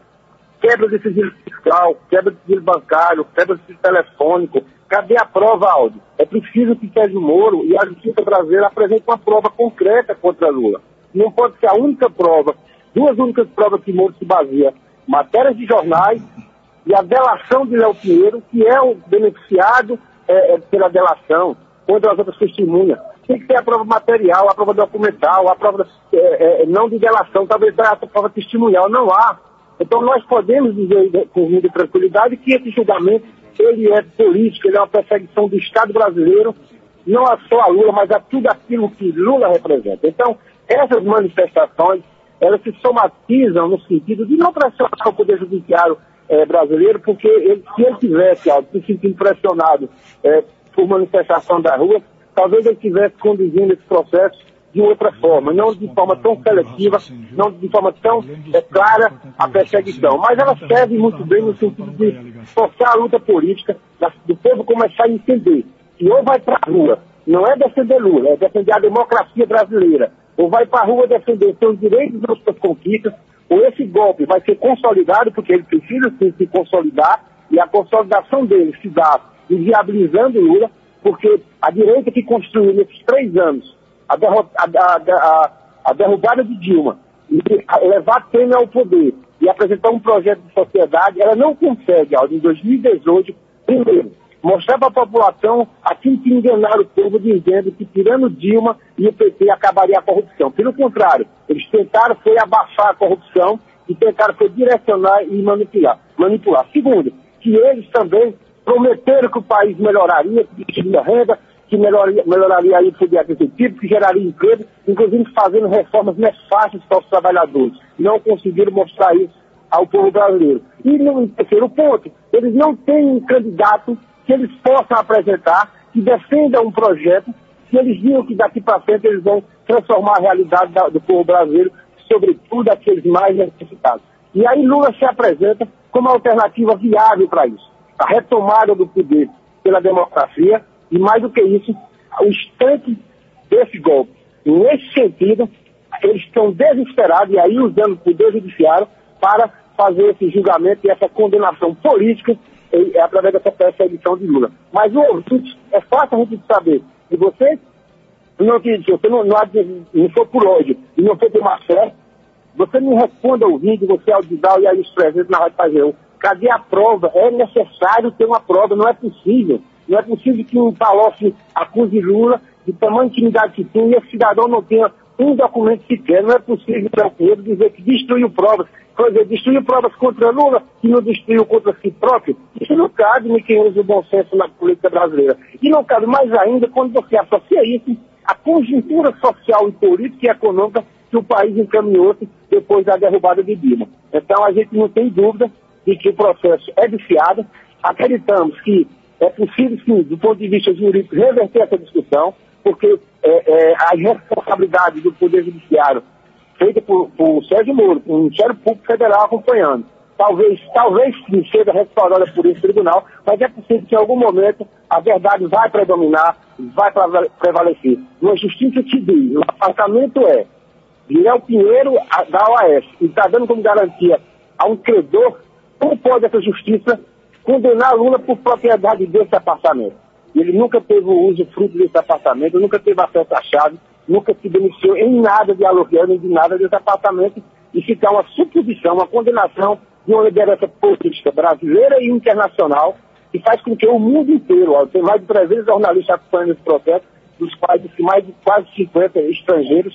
quebra de sigilo fiscal, quebra de sigilo bancário, quebra de sigilo telefônico. Cadê a prova, Aldo? É preciso que Sérgio Moro e a justiça brasileira apresentem uma prova concreta contra Lula. Não pode ser a única prova, duas únicas provas que Moro se baseia: matérias de jornais e a delação de Léo Pinheiro, que é o beneficiado é, é, pela delação contra as outras testemunhas. Tem que ter a prova material, a prova documental, a prova é, é, não de delação, talvez a prova testemunhal. Não há. Então nós podemos dizer com muita tranquilidade que esse julgamento ele é político, ele é uma perseguição do Estado brasileiro, não é só a Lula, mas a tudo aquilo que Lula representa. Então, essas manifestações, elas se somatizam no sentido de não pressionar o Poder Judiciário eh, brasileiro, porque ele, se ele tivesse ó, se sentindo pressionado eh, por manifestação da rua, talvez ele estivesse conduzindo esse processo de outra forma, não de forma tão seletiva, não de forma tão é, clara a perseguição. Mas ela serve muito bem no sentido de forçar a luta política, do povo começar a entender que ou vai para a rua, não é defender Lula, é defender a democracia brasileira, ou vai para a rua defender seus direitos e suas conquistas, ou esse golpe vai ser consolidado, porque ele precisa sim, se consolidar, e a consolidação dele se dá inviabilizando Lula, porque a direita que construiu nesses três anos A, derro a, a, a, a derrubada de Dilma, e levar Temer ao poder e apresentar um projeto de sociedade, ela não consegue, em dois mil e dezoito, primeiro, mostrar para a população aquilo que enganaram o povo, dizendo que tirando Dilma e o P T acabaria a corrupção. Pelo contrário, eles tentaram foi abafar a corrupção e tentaram foi direcionar e manipular. manipular. Segundo, que eles também prometeram que o país melhoraria, que tinha renda, que melhoraria, melhoraria aí o poder aquisitivo, que geraria emprego, inclusive fazendo reformas nefastas para os trabalhadores. Não conseguiram mostrar isso ao povo brasileiro. E no terceiro ponto, eles não têm um candidato que eles possam apresentar, que defenda um projeto, que eles viram que daqui para frente eles vão transformar a realidade da, do povo brasileiro, sobretudo aqueles mais necessitados. E aí Lula se apresenta como uma alternativa viável para isso. A retomada do poder pela democracia, e mais do que isso, o instante desse golpe. E nesse sentido, eles estão desesperados, e aí usando o Poder Judiciário para fazer esse julgamento e essa condenação política é, é através dessa perseguição de Lula. Mas o ouvinte, é fácil a gente saber. Se você não, se você não, não, não for por ódio e não for por má fé, você me responda ao vídeo, você ao Didal e aí os presentes na Rádio Pajéu. Cadê a prova? É necessário ter uma prova, não é possível. Não é possível que um Palocci acuse Lula de tamanha intimidade que tem e esse cidadão não tenha um documento sequer. Não é possível para o Pedro dizer que destruiu provas. Quer dizer, destruiu provas contra Lula e não destruiu contra si próprio. Isso não cabe em quem usa o bom senso na política brasileira. E não cabe mais ainda quando você associa isso à conjuntura social e política e econômica que o país encaminhou-se depois da derrubada de Dilma. Então a gente não tem dúvida de que o processo é viciado. Acreditamos que é possível, sim, do ponto de vista jurídico, reverter essa discussão, porque é, é, a responsabilidade do Poder Judiciário, feita por, por Sérgio Moro, por o Ministério Público Federal acompanhando, talvez, talvez sim, seja restaurada por esse tribunal, mas é possível que em algum momento a verdade vai predominar, vai prevalecer. Uma justiça civil, o apartamento é de Léo Pinheiro da O A S, e está dando como garantia a um credor, como pode essa justiça condenar Lula por propriedade desse apartamento? Ele nunca teve o uso fruto desse apartamento, nunca teve acesso à chave, nunca se beneficiou em nada de aluguel, nem de nada desse apartamento, e ficar uma suposição, uma condenação de uma liderança política brasileira e internacional, que faz com que o mundo inteiro, ó, tem mais de trezentos jornalistas acompanhando esse processo, dos quais mais de quase cinquenta estrangeiros,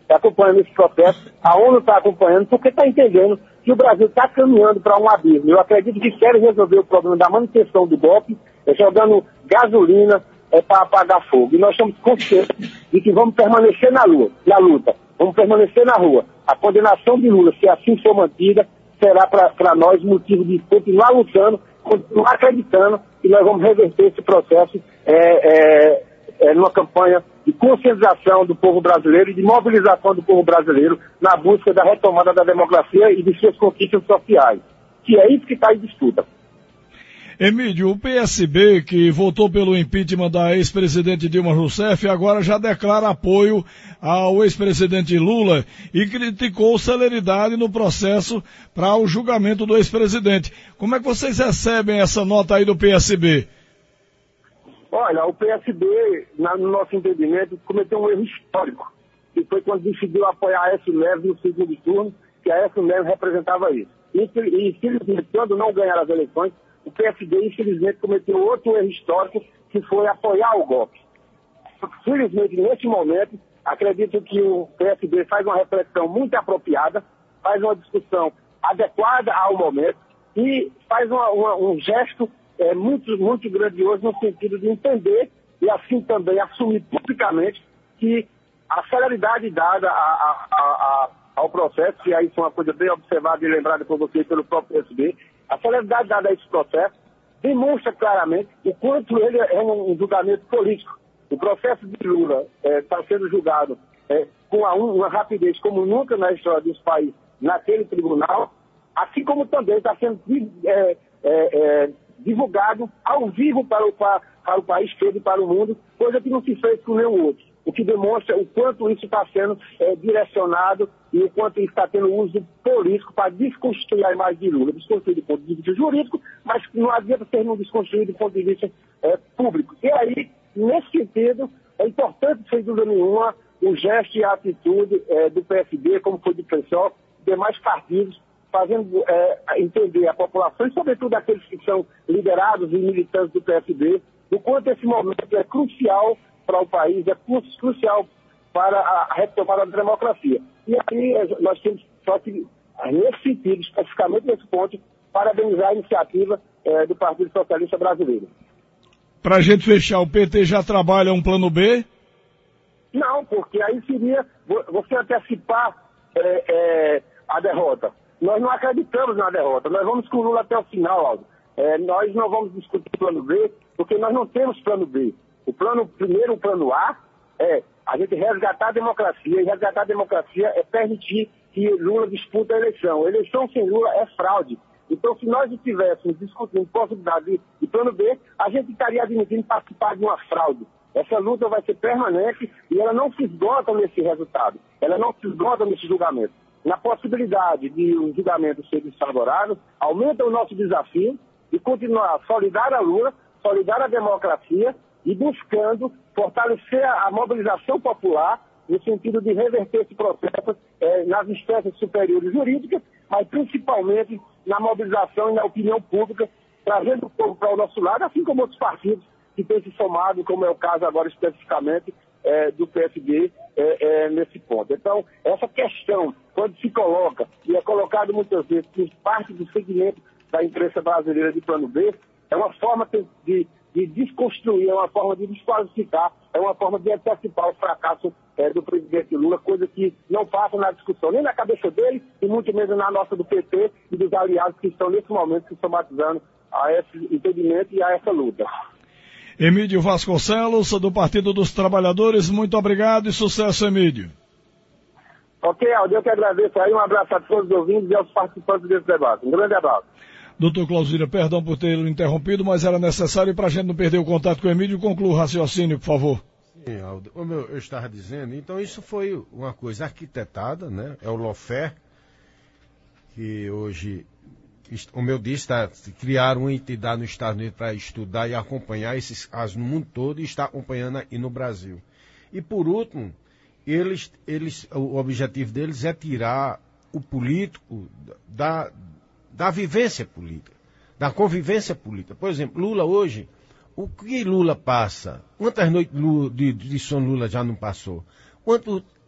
está acompanhando esse processo, a ONU está acompanhando, porque está entendendo que o Brasil está caminhando para um abismo. Eu acredito que querem resolver o problema da manutenção do golpe, é, jogando gasolina é, para apagar fogo. E nós estamos conscientes de que vamos permanecer na, lua, na luta, vamos permanecer na rua. A condenação de Lula, se assim for mantida, será para nós motivo de continuar lutando, continuar acreditando que nós vamos reverter esse processo é, é, é, numa campanha de conscientização do povo brasileiro e de mobilização do povo brasileiro na busca da retomada da democracia e de suas conquistas sociais, que é isso que está em disputa. Emílio, o P S B, que votou pelo impeachment da ex-presidente Dilma Rousseff, agora já declara apoio ao ex-presidente Lula e criticou celeridade no processo para o julgamento do ex-presidente. Como é que vocês recebem essa nota aí do P S B? Olha, o P S B, no nosso entendimento, cometeu um erro histórico, que foi quando decidiu apoiar a Aécio Neves no segundo turno, que a Aécio Neves representava isso. E, infelizmente, quando não ganharam as eleições, o P S B, infelizmente, cometeu outro erro histórico, que foi apoiar o golpe. Felizmente, neste momento, acredito que o P S B faz uma reflexão muito apropriada, faz uma discussão adequada ao momento e faz uma, uma, um gesto é, muito, muito grandioso no sentido de entender e assim também assumir publicamente que a celeridade dada a, a, a, a, ao processo, e aí isso é uma coisa bem observada e lembrada por vocês pelo próprio P S B, a celeridade dada a esse processo demonstra claramente o quanto ele é um julgamento político. O processo de Lula está é, sendo julgado é, com a, uma rapidez como nunca na história desse país naquele tribunal, assim como também está sendo é, é, é, divulgado ao vivo para o, para, para o país todo e para o mundo, coisa que não se fez com nenhum outro. O que demonstra o quanto isso está sendo é, direcionado e o quanto isso está tendo uso político para desconstruir a imagem de Lula. Desconstruir do ponto de vista jurídico, mas não adianta ser não desconstruir do ponto de vista é, público. E aí, nesse sentido, é importante, sem dúvida nenhuma, o gesto e a atitude é, do P S B, como foi do P SOL, demais partidos, fazendo é, entender a população, e sobretudo aqueles que são liderados e militantes do P S B, o quanto esse momento é crucial para o país, é crucial para a retomada da democracia. E aí nós temos só que, nesse sentido, especificamente nesse ponto, parabenizar a iniciativa é, do Partido Socialista Brasileiro. Para a gente fechar, o P T já trabalha um plano B? Não, porque aí seria você antecipar é, é, a derrota. Nós não acreditamos na derrota, nós vamos com o Lula até o final, Aldo. É, nós não vamos discutir plano B, porque nós não temos plano B. O plano, primeiro, o plano A é a gente resgatar a democracia, e resgatar a democracia é permitir que Lula dispute a eleição. A eleição sem Lula é fraude. Então, se nós estivéssemos discutindo possibilidade de, de plano B, a gente estaria admitindo participar de uma fraude. Essa luta vai ser permanente e ela não se esgota nesse resultado. Ela não se esgota nesse julgamento. Na possibilidade de um julgamento ser desfavorável, aumenta o nosso desafio de continuar solidário a Lula, solidário à democracia, e buscando fortalecer a, a mobilização popular no sentido de reverter esse processo eh, nas instâncias superiores jurídicas, mas principalmente na mobilização e na opinião pública, trazendo o povo para o nosso lado, assim como outros partidos que têm se somado, como é o caso agora especificamente eh, do P S B eh, eh, nesse ponto. Então, essa questão, quando se coloca, e é colocado muitas vezes por parte do segmento da imprensa brasileira de plano B, é uma forma de de desconstruir, é uma forma de desqualificar, é uma forma de antecipar o fracasso é, do presidente Lula, coisa que não passa na discussão, nem na cabeça dele, e muito menos na nossa do P T e dos aliados que estão nesse momento se somatizando a esse entendimento e a essa luta. Emílio Vasconcelos, do Partido dos Trabalhadores, muito obrigado e sucesso, Emílio. Ok, Aldo, eu que agradeço aí, um abraço a todos os ouvintes e aos participantes desse debate. Um grande abraço. Doutor Clausílio, perdão por ter interrompido, mas era necessário, e para a gente não perder o contato com o Emílio, conclua o raciocínio, por favor. Sim, Aldo, como eu, eu estava dizendo, então isso foi uma coisa arquitetada, né? É o Lawfare, que hoje, como eu disse, tá, criaram uma entidade nos Estados Unidos para estudar e acompanhar esses casos no mundo todo e está acompanhando aqui no Brasil. E por último, eles, eles, o objetivo deles é tirar o político da... da vivência política, da convivência política. Por exemplo, Lula hoje, o que Lula passa? Quantas noites de, de sono Lula já não passou? Quanto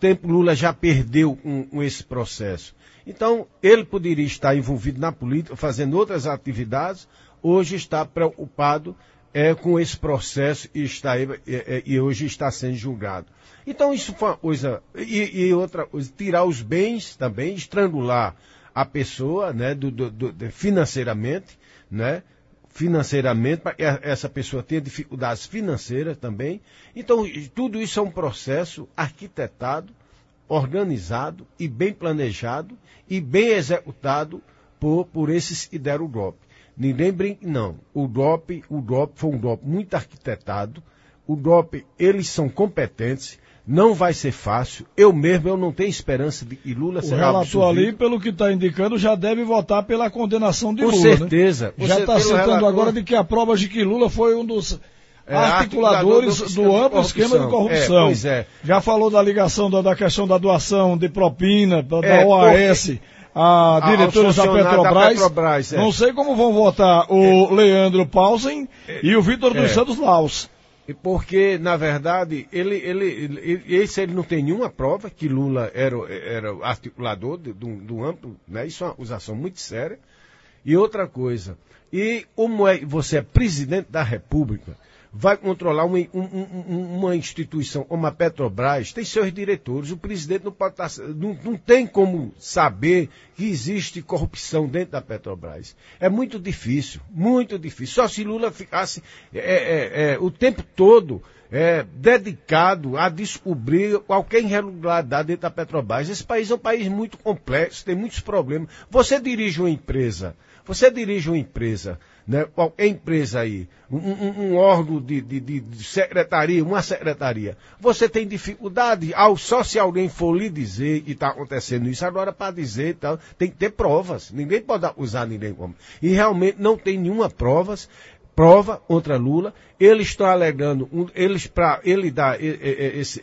tempo Lula já perdeu um, um, esse processo? Então, ele poderia estar envolvido na política, fazendo outras atividades, hoje está preocupado é, com esse processo e, está, é, é, e hoje está sendo julgado. Então, isso foi uma coisa. E, e outra coisa, tirar os bens também, estrangular a pessoa, né, do, do, do, financeiramente, né? financeiramente, para que essa pessoa tenha dificuldades financeiras também. Então, tudo isso é um processo arquitetado, organizado e bem planejado e bem executado por, por esses que deram o golpe. Ninguém brinque, não. O golpe, o golpe foi um golpe muito arquitetado. O golpe, eles são competentes. Não vai ser fácil. Eu mesmo, eu não tenho esperança de que Lula será absolvido. O relator ali, pelo que está indicando, já deve votar pela condenação de Com Lula. Com certeza. Né? Já está citando relator... agora de que a prova de que Lula foi um dos é, articuladores do, do, do amplo esquema de corrupção. É, pois é. Já falou da ligação da, da questão da doação de propina, da, é, da O A S, a, a diretores da Petrobras. Da Petrobras é. Não sei como vão votar o é. Leandro Paulsen é. e o Vitor dos é. Santos Laus. Porque, na verdade, ele, ele, ele, esse ele não tem nenhuma prova que Lula era, era articulador do, do amplo, né? Isso é uma acusação muito séria. E outra coisa, e como é, você é presidente da República, vai controlar uma, um, uma instituição como a Petrobras, tem seus diretores, o presidente não, pode estar, não, não tem como saber que existe corrupção dentro da Petrobras. É muito difícil, muito difícil. Só se Lula ficasse é, é, é, o tempo todo é, dedicado a descobrir qualquer irregularidade dentro da Petrobras. Esse país é um país muito complexo, tem muitos problemas. Você dirige uma empresa, você dirige uma empresa, né, qualquer empresa aí, um, um, um órgão de, de, de secretaria, uma secretaria, você tem dificuldade, ao, só se alguém for lhe dizer que está acontecendo isso, agora para dizer e tal, tem que ter provas, ninguém pode acusar ninguém como. E realmente não tem nenhuma provas, prova contra Lula, eles estão alegando, um, eles para ele dar esse,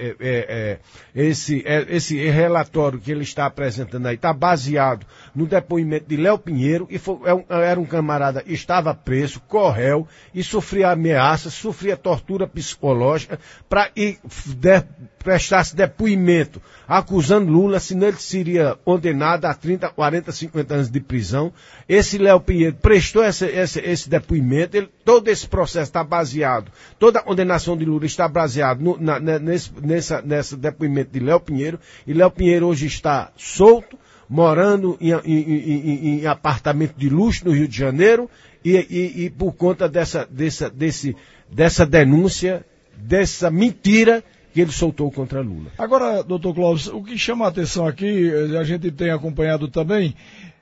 esse, esse, esse relatório que ele está apresentando aí, está baseado no depoimento de Léo Pinheiro, e foi, era um camarada, estava preso, correu, e sofria ameaças, sofria tortura psicológica, para ir de, prestasse depoimento, acusando Lula, senão ele seria condenado a trinta, quarenta, cinquenta anos de prisão. Esse Léo Pinheiro prestou esse, esse, esse depoimento, ele, todo esse processo está baseado, toda a condenação de Lula está baseada no, na, nesse, nessa, nesse depoimento de Léo Pinheiro, e Léo Pinheiro hoje está solto, morando em, em, em, em apartamento de luxo no Rio de Janeiro, e, e, e por conta dessa, dessa, desse, dessa denúncia, dessa mentira que ele soltou contra Lula. Agora, doutor Clóvis, o que chama a atenção aqui, a gente tem acompanhado também,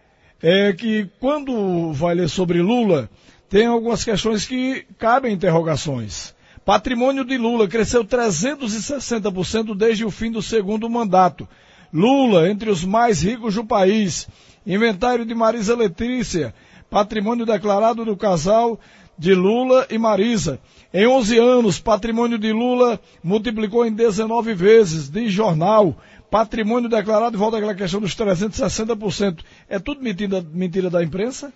é que quando vai ler sobre Lula, tem algumas questões que cabem interrogações. Patrimônio de Lula cresceu trezentos e sessenta por cento desde o fim do segundo mandato. Lula, entre os mais ricos do país. Inventário de Marisa Letícia. Patrimônio declarado do casal de Lula e Marisa. Em onze anos, patrimônio de Lula multiplicou em dezenove vezes. De jornal, patrimônio declarado, volta àquela questão dos trezentos e sessenta por cento. É tudo mentira, mentira da imprensa?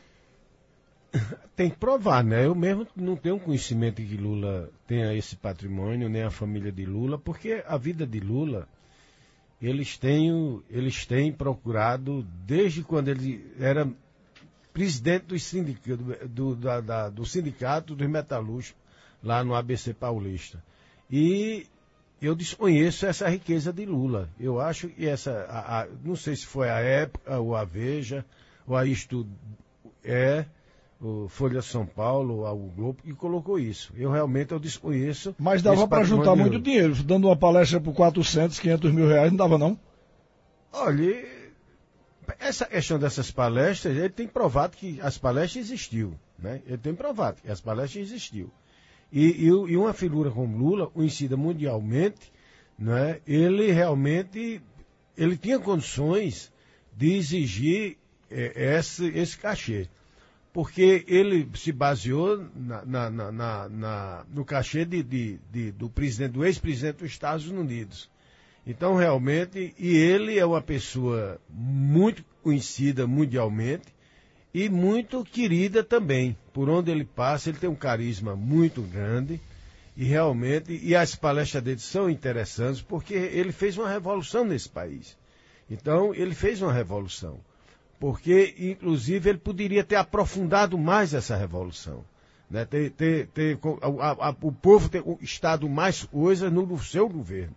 Tem que provar, né? Eu mesmo não tenho conhecimento de que Lula tenha esse patrimônio, nem a família de Lula, porque a vida de Lula, eles têm, eles têm procurado, desde quando ele era presidente do sindicato, do, da, da, do sindicato dos metalúrgicos, lá no A B C Paulista. E eu desconheço essa riqueza de Lula. Eu acho que essa, a, a, não sei se foi a Época, ou a Veja, ou a Isto É, o Folha de São Paulo, o Globo, que colocou isso. Eu realmente eu desconheço. Mas dava para juntar muito dinheiro, dando uma palestra por quatrocentos, quinhentos mil reais, não dava não? Olha, essa questão dessas palestras, ele tem provado que as palestras existiu, né? Ele tem provado que as palestras existiu. E, e, e uma figura como Lula, conhecida mundialmente, né? Ele realmente, ele tinha condições de exigir é, esse, esse cachê. Porque ele se baseou na, na, na, na, no cachê de, de, de, do, presidente, do ex-presidente dos Estados Unidos. Então, realmente, e ele é uma pessoa muito conhecida mundialmente e muito querida também. Por onde ele passa, ele tem um carisma muito grande E realmente, e as palestras dele são interessantes porque ele fez uma revolução nesse país. Então, ele fez uma revolução. Porque, inclusive, ele poderia ter aprofundado mais essa revolução. Né? Ter, ter, ter, a, a, o povo ter estado mais coisas no, no seu governo.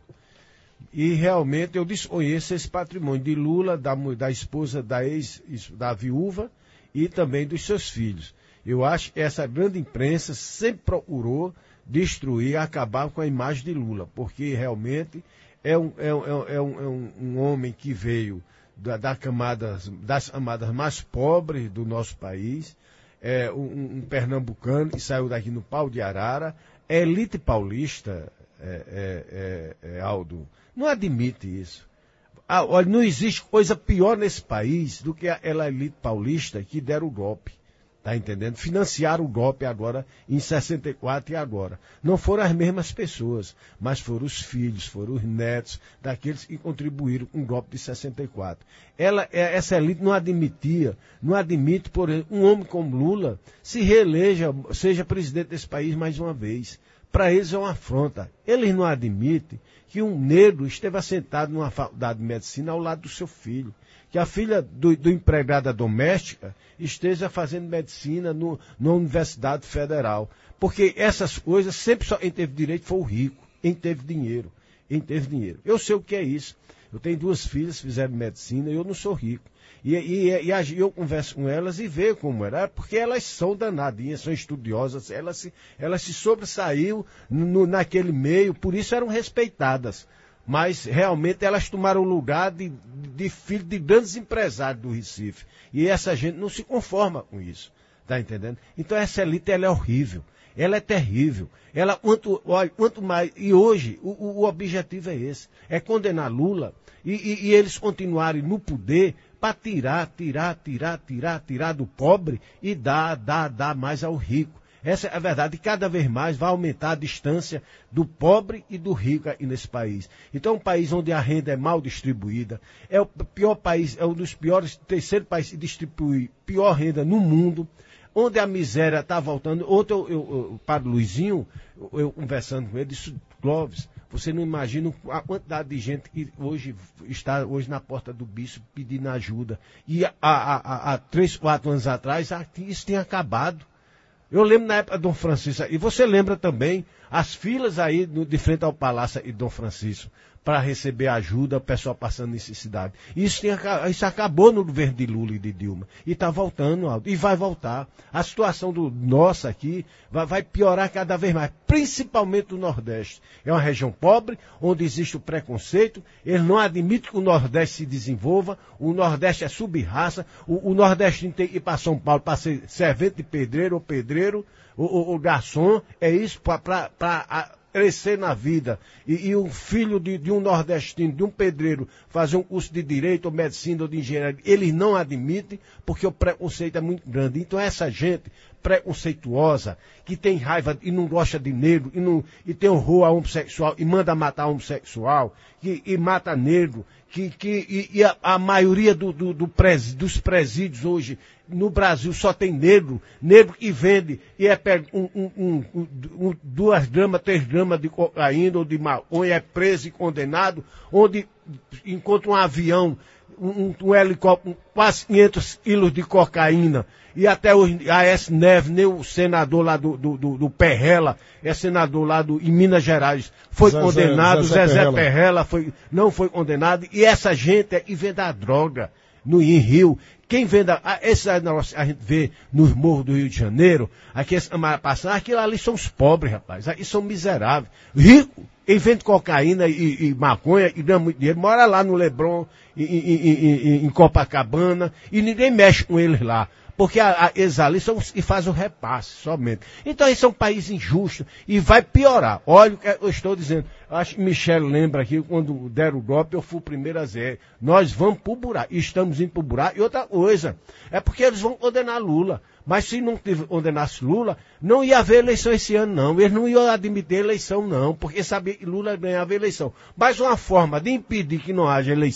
E realmente eu desconheço esse patrimônio de Lula, da, da esposa da ex, da viúva e também dos seus filhos. Eu acho que essa grande imprensa sempre procurou destruir, acabar com a imagem de Lula, porque realmente é um, é um, é um, é um, um homem que veio da, da camada, das camadas mais pobres do nosso país, é um, um pernambucano que saiu daqui no pau de arara, é elite paulista, é, é, é, é, Aldo, não admite isso. Ah, olha, não existe coisa pior nesse país do que a, a elite paulista que deram o golpe. Tá entendendo? Financiaram o golpe agora, em sessenta e quatro e agora. Não foram as mesmas pessoas, mas foram os filhos, foram os netos daqueles que contribuíram com o golpe de sessenta e quatro. Ela, essa elite não admitia, não admite, por exemplo, um homem como Lula se reeleja, seja presidente desse país mais uma vez. Para eles é uma afronta. Eles não admitem que um negro esteve assentado numa faculdade de medicina ao lado do seu filho. Que a filha do, do empregada doméstica esteja fazendo medicina no, na Universidade Federal. Porque essas coisas, sempre só quem teve direito foi o rico, quem teve dinheiro, quem teve dinheiro. Eu sei o que é isso. Eu tenho duas filhas que fizeram medicina e eu não sou rico. E, e, e eu converso com elas e vejo como era, porque elas são danadinhas, são estudiosas, elas se, elas se sobressaíram no, naquele meio, por isso eram respeitadas. Mas realmente elas tomaram o lugar de, de filho de grandes empresários do Recife. E essa gente não se conforma com isso. Tá entendendo? Então essa elite, ela é horrível. Ela é terrível. Ela, quanto, olha, quanto mais. E hoje, o, o objetivo é esse: é condenar Lula e, e, e eles continuarem no poder para tirar, tirar, tirar, tirar, tirar do pobre e dar, dar, dar mais ao rico. Essa é a verdade. E cada vez mais vai aumentar a distância do pobre e do rico aí nesse país. Então, um país onde a renda é mal distribuída, é o pior país, é um dos piores, terceiro país que distribui pior renda no mundo, onde a miséria está voltando. Ontem, eu, eu, eu, o padre Luizinho, eu, eu conversando com ele, disse: Clóvis, você não imagina a quantidade de gente que hoje está hoje na porta do bispo pedindo ajuda. E há, há, há três, quatro anos atrás, isso tinha acabado. Eu lembro na época de Dom Francisco, e você lembra também as filas aí no, de frente ao Palácio de Dom Francisco para receber ajuda, o pessoal passando necessidade. Isso, tinha, isso acabou no governo de Lula e de Dilma. E está voltando, Aldo, e vai voltar. A situação do nosso aqui vai, vai piorar cada vez mais, principalmente o Nordeste. É uma região pobre, onde existe o preconceito, eles não admitem que o Nordeste se desenvolva, o Nordeste é sub-raça, o, o Nordeste tem que ir para São Paulo para ser servente de pedreiro ou pedreiro, ou, ou garçom, é isso para crescer na vida. E, e um filho de, de um nordestino, de um pedreiro, fazer um curso de direito, ou medicina, ou de engenharia, eles não admitem, porque o preconceito é muito grande. Então essa gente preconceituosa, que tem raiva e não gosta de negro, e, não, e tem horror a homossexual, e manda matar homossexual, que, e mata negro, que, que, e, e a, a maioria do, do, do pres, dos presídios hoje no Brasil só tem negro, negro que vende e é um, um, um, um, duas gramas, três gramas de cocaína ou de maconha, é preso e condenado, onde encontra um avião, um, um helicóptero com quase quinhentos quilos de cocaína, e até hoje a S. Neves, nem o senador lá do, do, do, do Perrela, é senador lá do, em Minas Gerais, foi Zezé, condenado, Zezé, Zezé Perrela, Perrela foi, não foi condenado, e essa gente é que vende a droga no em Rio. Quem vende, a, esse a gente vê nos morros do Rio de Janeiro, aqui passando, aquilo ali são os pobres, rapaz, aqui são miseráveis. Rico, quem vende cocaína e, e maconha e ganha muito dinheiro, mora lá no Leblon, em, em, em, em Copacabana, e ninguém mexe com eles lá. Porque a, a, eles ali são e fazem o repasse somente. Então esse é um país injusto e vai piorar. Olha o que eu estou dizendo. Acho que Michel lembra aqui, quando deram o golpe, eu fui o primeiro a dizer, nós vamos pro buraco, estamos indo pro buraco. E outra coisa, é porque eles vão condenar Lula. Mas se não condenasse Lula, não ia haver eleição esse ano, não. Eles não iam admitir eleição, não, porque sabia que Lula ganhava a eleição. Mas uma forma de impedir que não haja eleição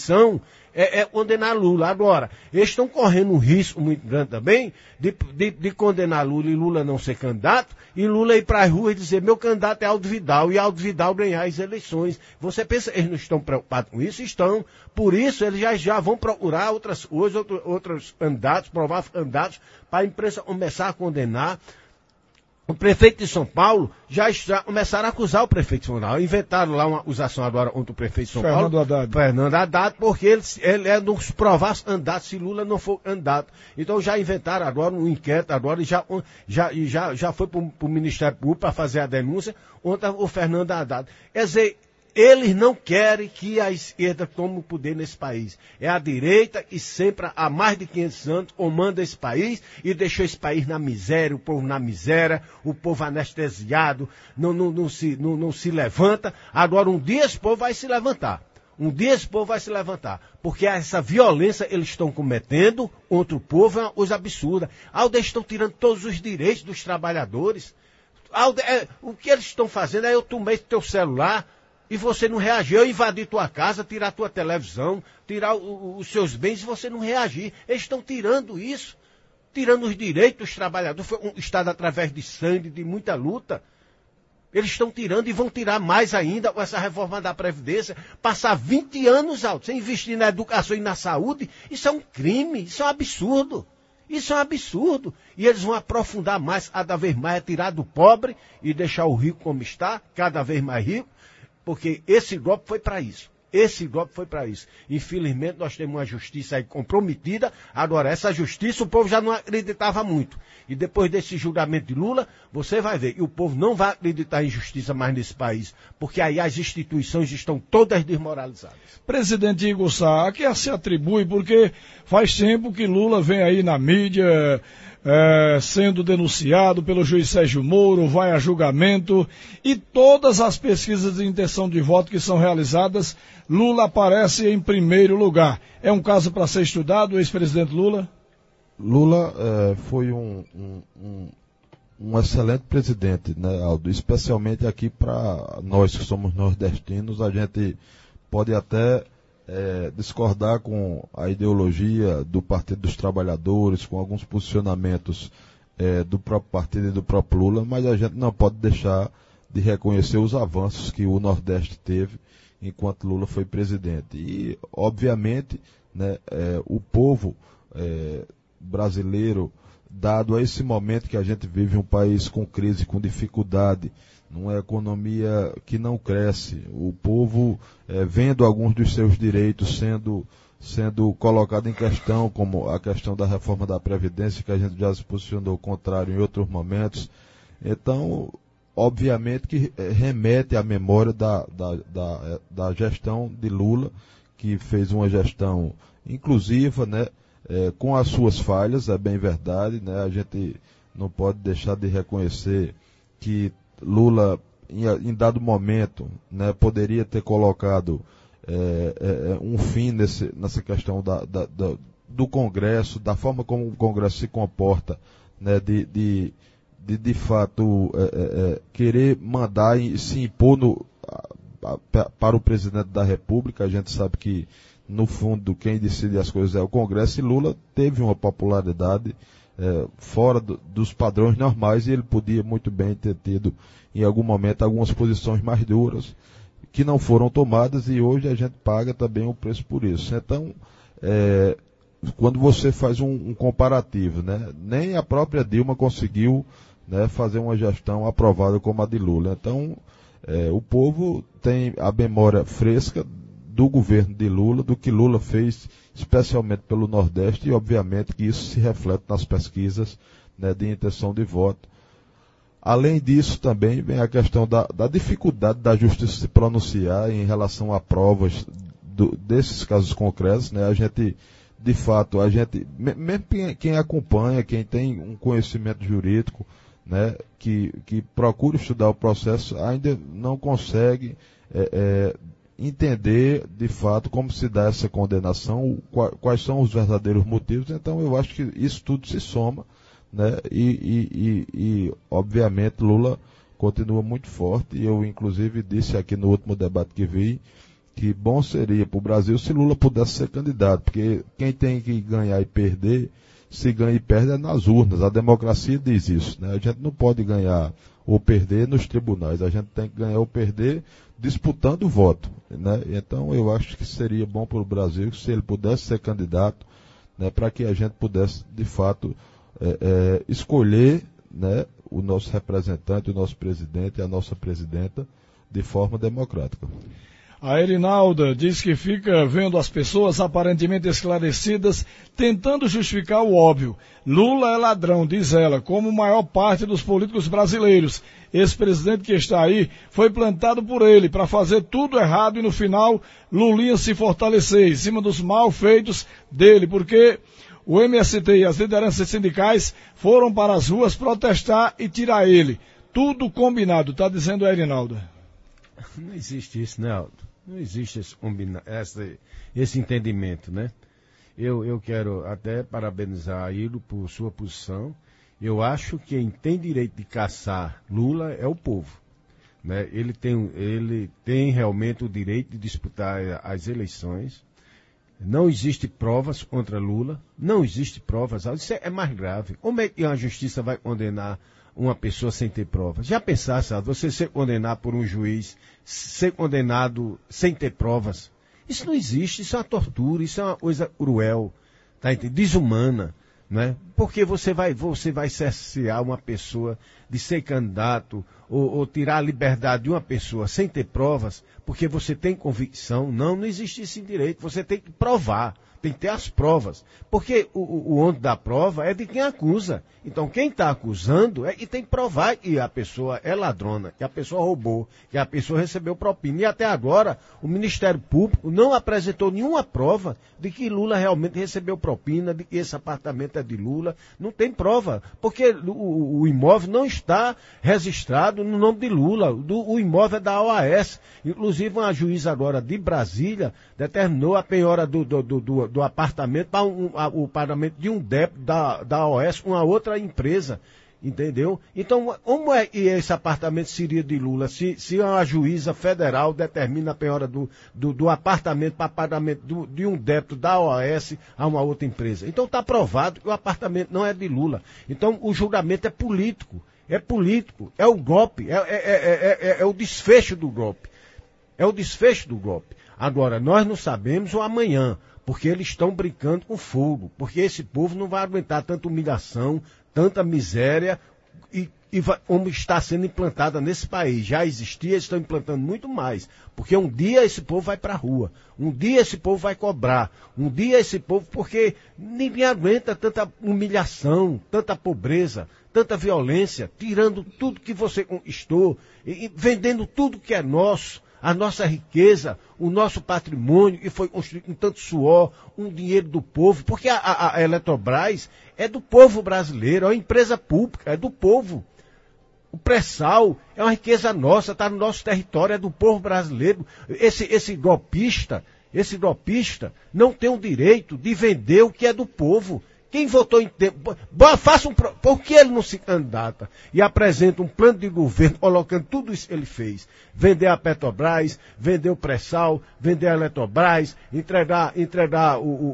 é, é condenar Lula. Agora, eles estão correndo um risco muito grande também de, de, de condenar Lula e Lula não ser candidato, e Lula ir para as ruas e dizer, meu candidato é Aldo Vidal, e Aldo Vidal ganhar as eleições. Você pensa, eles não estão preocupados com isso? Estão. Por isso, eles já, já vão procurar outras coisas, outro, outros candidatos, prováveis candidatos, para a imprensa começar a condenar. O prefeito de São Paulo já, já começaram a acusar o prefeito de São Paulo. Inventaram lá uma acusação agora contra o prefeito de São Fernando Paulo. Haddad. Fernando Haddad, porque ele, ele é dos prováveis candidatos se Lula não for candidato. Então já inventaram agora um inquérito agora e já, já, já, já foi para o Ministério Público para fazer a denúncia contra o Fernando Haddad. Quer dizer, eles não querem que a esquerda tome o poder nesse país. É a direita que sempre há mais de quinhentos anos comanda esse país e deixou esse país na miséria, o povo na miséria, o povo anestesiado, não, não, não, se, não, não se levanta. Agora um dia esse povo vai se levantar. Um dia esse povo vai se levantar. Porque essa violência eles estão cometendo contra o povo é uma coisa absurda. Aldo, eles estão tirando todos os direitos dos trabalhadores. Aldo, é, o que eles estão fazendo é eu tomei teu celular, e você não reagir, eu invadir tua casa, tirar tua televisão, tirar o, o, os seus bens e você não reagir. Eles estão tirando isso, tirando os direitos dos trabalhadores. Foi um Estado através de sangue, de muita luta. Eles estão tirando e vão tirar mais ainda com essa reforma da Previdência. Passar vinte anos alto, sem investir na educação e na saúde, isso é um crime, isso é um absurdo. Isso é um absurdo. E eles vão aprofundar mais, cada vez mais, é tirar do pobre e deixar o rico como está, cada vez mais rico. Porque esse golpe foi para isso. Esse golpe foi para isso. Infelizmente, nós temos uma justiça aí comprometida. Agora, essa justiça, o povo já não acreditava muito. E depois desse julgamento de Lula, você vai ver. E o povo não vai acreditar em justiça mais nesse país. Porque aí as instituições estão todas desmoralizadas. Presidente Igor Sá, a que se atribui? Porque faz tempo que Lula vem aí na mídia... É, sendo denunciado pelo juiz Sérgio Moro, vai a julgamento, e todas as pesquisas de intenção de voto que são realizadas, Lula aparece em primeiro lugar. É um caso para ser estudado, o ex-presidente Lula? Lula é, foi um, um, um, um excelente presidente, né, Aldo? Especialmente aqui para nós que somos nordestinos, a gente pode até É, discordar com a ideologia do Partido dos Trabalhadores, com alguns posicionamentos é, do próprio partido e do próprio Lula, mas a gente não pode deixar de reconhecer os avanços que o Nordeste teve enquanto Lula foi presidente. E, obviamente, né, é, o povo é, brasileiro, dado a esse momento que a gente vive um país com crise, com dificuldade, numa economia que não cresce, o povo é, vendo alguns dos seus direitos sendo, sendo colocado em questão, como a questão da reforma da Previdência, que a gente já se posicionou contrário em outros momentos. Então, obviamente que remete à memória da, da, da, da gestão de Lula, que fez uma gestão inclusiva, né, é, com as suas falhas, é bem verdade, né, a gente não pode deixar de reconhecer que Lula, em, em dado momento, né, poderia ter colocado é, é, um fim nesse, nessa questão da, da, da, do Congresso, da forma como o Congresso se comporta, né, de, de, de, de fato é, é, querer mandar e se impor no, a, a, para o presidente da República. A gente sabe que, no fundo, quem decide as coisas é o Congresso, e Lula teve uma popularidade É, fora do, dos padrões normais, e ele podia muito bem ter tido em algum momento algumas posições mais duras que não foram tomadas, e hoje a gente paga também o preço por isso. Então, é, quando você faz um, um comparativo, né, nem a própria Dilma conseguiu, né, fazer uma gestão aprovada como a de Lula. Então, é, o povo tem a memória fresca do governo de Lula, do que Lula fez especialmente pelo Nordeste, e obviamente que isso se reflete nas pesquisas, né, de intenção de voto. Além disso, também vem a questão da, da dificuldade da justiça se pronunciar em relação a provas do, desses casos concretos, né? A gente, de fato, a gente, mesmo quem acompanha, quem tem um conhecimento jurídico, né, que, que procura estudar o processo, ainda não consegue é, é, entender, de fato, como se dá essa condenação, quais são os verdadeiros motivos. Então, eu acho que isso tudo se soma, né? E, e, e, e, obviamente, Lula continua muito forte, e eu, inclusive, disse aqui no último debate que vi, que bom seria para o Brasil se Lula pudesse ser candidato, porque quem tem que ganhar e perder, se ganha e perde é nas urnas. A democracia diz isso, né? A gente não pode ganhar ou perder nos tribunais, a gente tem que ganhar ou perder disputando o voto, né? Então eu acho que seria bom para o Brasil se ele pudesse ser candidato, né, para que a gente pudesse de fato é, é, escolher, né, o nosso representante, o nosso presidente e a nossa presidenta de forma democrática. A Erinalda diz que fica vendo as pessoas aparentemente esclarecidas tentando justificar o óbvio. Lula é ladrão, diz ela, como maior parte dos políticos brasileiros. Esse presidente que está aí foi plantado por ele para fazer tudo errado e no final Lulinha se fortalecer em cima dos malfeitos dele, porque o M S T e as lideranças sindicais foram para as ruas protestar e tirar ele. Tudo combinado, está dizendo a Erinalda. Não existe isso, né, Aldo? Não existe esse, combina, esse, esse entendimento, né? Eu, eu quero até parabenizar a Ilo por sua posição. Eu acho que quem tem direito de caçar Lula é o povo, né? Ele tem, ele tem realmente o direito de disputar as eleições. Não existe provas contra Lula, não existe provas. Isso é, é mais grave. Como é que a justiça vai condenar uma pessoa sem ter provas? Já pensasse, você ser condenado por um juiz, ser condenado sem ter provas? Isso não existe, isso é uma tortura, isso é uma coisa cruel, tá entendendo? Desumana, né? Porque você vai, você vai cercear uma pessoa de ser candidato ou, ou tirar a liberdade de uma pessoa sem ter provas, porque você tem convicção? Não, não existe isso em direito, você tem que provar. Tem que ter as provas, porque o, o, o ônus da prova é de quem acusa. Então, quem está acusando é que tem que provar que a pessoa é ladrona, que a pessoa roubou, que a pessoa recebeu propina. E até agora, o Ministério Público não apresentou nenhuma prova de que Lula realmente recebeu propina, de que esse apartamento é de Lula. Não tem prova, porque o, o imóvel não está registrado no nome de Lula. Do, o imóvel é da O A S. Inclusive, uma juíza agora de Brasília determinou a penhora do, do, do, do do apartamento para um, o pagamento de um débito da, da O S com a outra empresa, entendeu? Então, como é que esse apartamento seria de Lula se, se uma juíza federal determina a penhora do, do, do apartamento para pagamento do, de um débito da O S a uma outra empresa? Então está provado que o apartamento não é de Lula. Então o julgamento é político, é político, é o golpe, é, é, é, é, é o desfecho do golpe, é o desfecho do golpe. Agora, nós não sabemos o amanhã, porque eles estão brincando com fogo, porque esse povo não vai aguentar tanta humilhação, tanta miséria, e, e vai, como está sendo implantada nesse país. Já existia, eles estão implantando muito mais, porque um dia esse povo vai para a rua, um dia esse povo vai cobrar, um dia esse povo, porque ninguém aguenta tanta humilhação, tanta pobreza, tanta violência, tirando tudo que você conquistou, e, e vendendo tudo que é nosso, a nossa riqueza, o nosso patrimônio, que foi construído com tanto suor, um dinheiro do povo, porque a, a, a Eletrobras é do povo brasileiro, é uma empresa pública, é do povo. O pré-sal é uma riqueza nossa, está no nosso território, é do povo brasileiro. Esse, esse golpista, esse golpista não tem o direito de vender o que é do povo. Quem votou em tempo, faça um, por que ele não se candidata e apresenta um plano de governo colocando tudo isso que ele fez? Vender a Petrobras, vender o pré-sal, vender a Eletrobras, entregar, entregar o, o,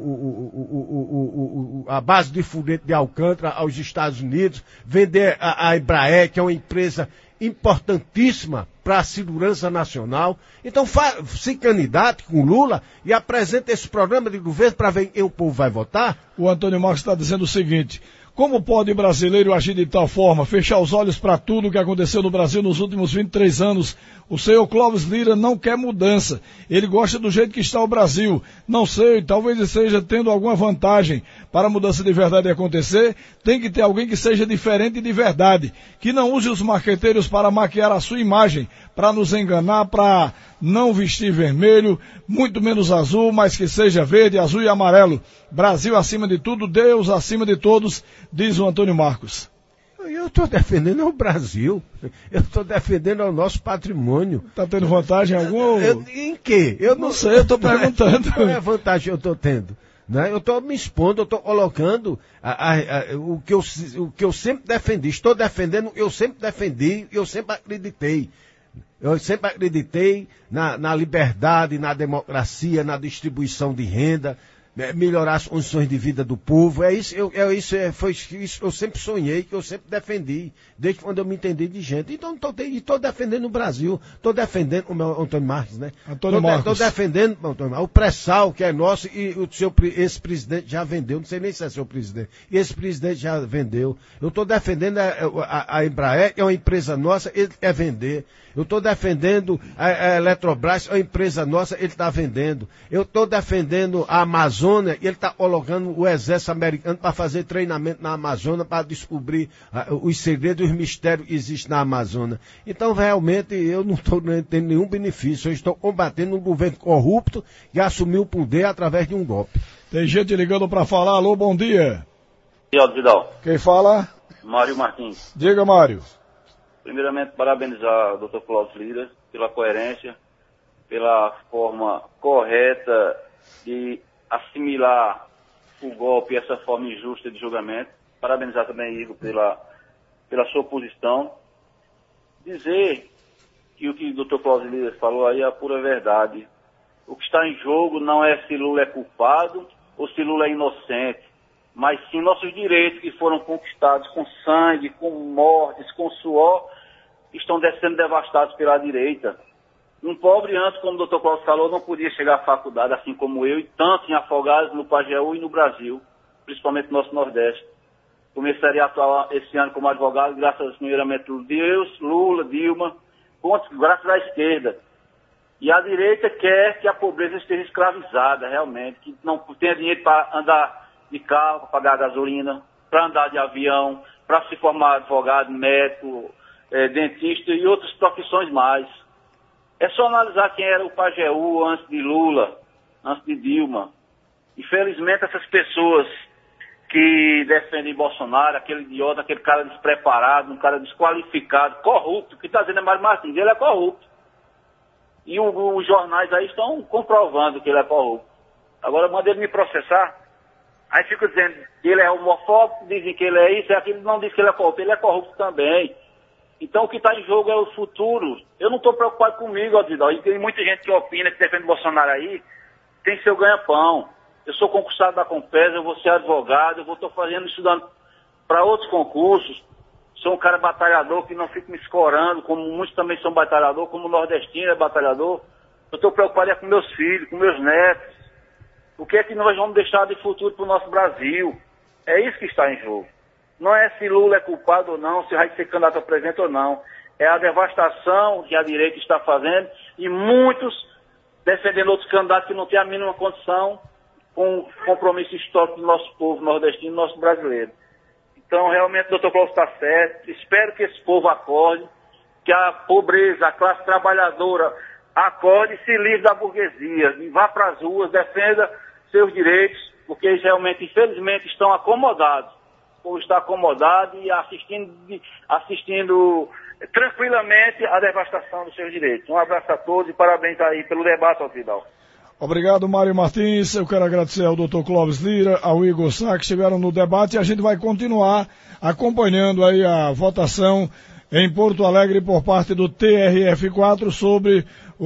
o, o, a base de foguete de Alcântara aos Estados Unidos, vender a, a Embraer, que é uma empresa importantíssima para a segurança nacional. Então se candidate com Lula e apresente esse programa de governo para ver quem o povo vai votar. O Antônio Marcos está dizendo o seguinte: como pode o brasileiro agir de tal forma, fechar os olhos para tudo o que aconteceu no Brasil nos últimos vinte e três anos? O senhor Clóvis Lira não quer mudança. Ele gosta do jeito que está o Brasil. Não sei, talvez esteja tendo alguma vantagem. Para a mudança de verdade acontecer, tem que ter alguém que seja diferente de verdade. Que não use os marqueteiros para maquiar a sua imagem, para nos enganar, para não vestir vermelho, muito menos azul, mas que seja verde, azul e amarelo. Brasil acima de tudo, Deus acima de todos, diz o Antônio Marcos. Eu estou defendendo o Brasil, eu estou defendendo o nosso patrimônio. Está tendo vantagem alguma? Eu, em quê? Eu não, não sei, eu estou perguntando. Qual é a vantagem que eu estou tendo? Né? Eu estou me expondo, eu estou colocando a, a, a, o, que eu, o que eu sempre defendi. Estou defendendo o que eu sempre defendi, eu sempre acreditei. Eu sempre acreditei na, na liberdade, na democracia, na distribuição de renda, melhorar as condições de vida do povo. É isso, eu, é isso, é, foi isso que eu sempre sonhei, que eu sempre defendi, desde quando eu me entendi de gente. Então estou defendendo o Brasil, estou defendendo o meu Antônio Marques, né? Antônio Marques. Estou defendendo Antônio Marques, o pré-sal que é nosso e o seu, esse presidente já vendeu, não sei nem se é seu presidente, e esse presidente já vendeu. Eu estou defendendo a, a, a Embraer, que é uma empresa nossa, ele quer vender. Eu estou defendendo a, a Eletrobras, é uma empresa nossa, ele está vendendo. Eu estou defendendo a Amazônia e ele está colocando o exército americano para fazer treinamento na Amazônia, para descobrir uh, os segredos e os mistérios que existem na Amazônia. Então, realmente, eu não estou tendo nenhum benefício. Eu estou combatendo um governo corrupto que assumiu o poder através de um golpe. Tem gente ligando para falar. Alô, bom dia. E aí, Vidal? Quem fala? Mário Martins. Diga, Mário. Primeiramente, parabenizar o doutor Cláudio Lira pela coerência, pela forma correta de assimilar o golpe e essa forma injusta de julgamento. Parabenizar também, Igor, pela, pela sua posição. Dizer que o que o doutor Cláudio Lira falou aí é a pura verdade. O que está em jogo não é se Lula é culpado ou se Lula é inocente, mas sim nossos direitos que foram conquistados com sangue, com mortes, com suor, estão sendo devastados pela direita. Um pobre antes, como o doutor Cláudio falou, não podia chegar à faculdade, assim como eu, e tanto em Afogados, no Pajeú e no Brasil, principalmente no nosso Nordeste. Começaria a atuar esse ano como advogado, graças primeiramente a Deus, Lula, Dilma, graças à esquerda. E a direita quer que a pobreza esteja escravizada, realmente, que não tenha dinheiro para andar de carro, para pagar gasolina, para andar de avião, para se formar advogado, médico, é, dentista e outras profissões mais. É só analisar quem era o Pajeú antes de Lula, antes de Dilma. Infelizmente, essas pessoas que defendem Bolsonaro, aquele idiota, aquele cara despreparado, um cara desqualificado, corrupto, que está dizendo é Mário Martins, ele é corrupto. E o, os jornais aí estão comprovando que ele é corrupto. Agora manda ele me processar. Aí fica dizendo que ele é homofóbico, dizem que ele é isso, é aquilo, não diz que ele é corrupto, ele é corrupto também. Então o que está em jogo é o futuro. Eu não estou preocupado comigo, Odidal. E tem muita gente que opina, que defende Bolsonaro aí, tem seu ganha-pão. Eu sou concursado da Compesa, eu vou ser advogado, eu vou estar fazendo, estudando para outros concursos. Sou um cara batalhador que não fico me escorando, como muitos também são batalhador, como o nordestino é batalhador. Eu estou preocupado é com meus filhos, com meus netos. O que é que nós vamos deixar de futuro para o nosso Brasil? É isso que está em jogo. Não é se Lula é culpado ou não, se vai ser candidato a presidente ou não. É a devastação que a direita está fazendo e muitos defendendo outros candidatos que não têm a mínima condição com o compromisso histórico do nosso povo nordestino, do nosso brasileiro. Então, realmente, o doutor Cláudio está certo. Espero que esse povo acorde, que a pobreza, a classe trabalhadora acorde e se livre da burguesia. E vá para as ruas, defenda seus direitos, porque eles realmente, infelizmente, estão acomodados. O povo está acomodado e assistindo, assistindo tranquilamente a devastação dos seus direitos. Um abraço a todos e parabéns aí pelo debate, Vidal. Obrigado, Mário Martins. Eu quero agradecer ao doutor Clóvis Lira, ao Igor Sá, que estiveram no debate, e a gente vai continuar acompanhando aí a votação em Porto Alegre por parte do T R F quatro sobre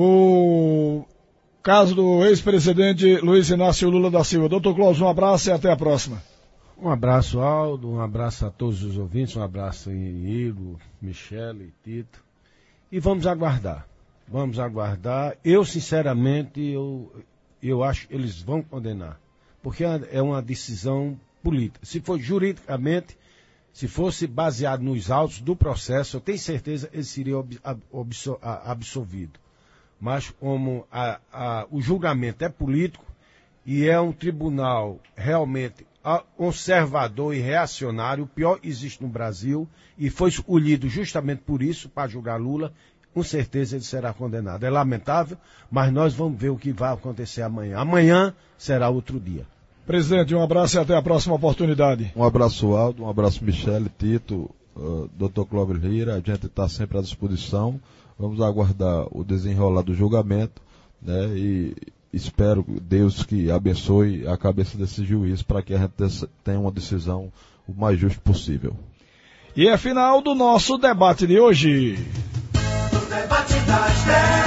o caso do ex-presidente Luiz Inácio Lula da Silva. doutor Clóvis, um abraço e até a próxima. Um abraço, Aldo, um abraço a todos os ouvintes, um abraço em Igor, Michele, Tito. E vamos aguardar. Vamos aguardar. Eu, sinceramente, eu, eu acho que eles vão condenar. Porque é uma decisão política. Se for juridicamente, se fosse baseado nos autos do processo, eu tenho certeza que ele seria absolvido. Mas como a, a, o julgamento é político e é um tribunal realmente conservador e reacionário, o pior que existe no Brasil, e foi escolhido justamente por isso, para julgar Lula, com certeza ele será condenado. É lamentável, mas nós vamos ver o que vai acontecer amanhã. Amanhã será outro dia. Presidente, um abraço e até a próxima oportunidade. Um abraço, Aldo, um abraço, Michele, Tito, uh, doutor Clóvis Lira, a gente está sempre à disposição. Vamos aguardar o desenrolar do julgamento, né, e espero, Deus, que abençoe a cabeça desse juiz para que a gente tenha uma decisão o mais justa possível. E é final do nosso debate de hoje. O debate Touchdown.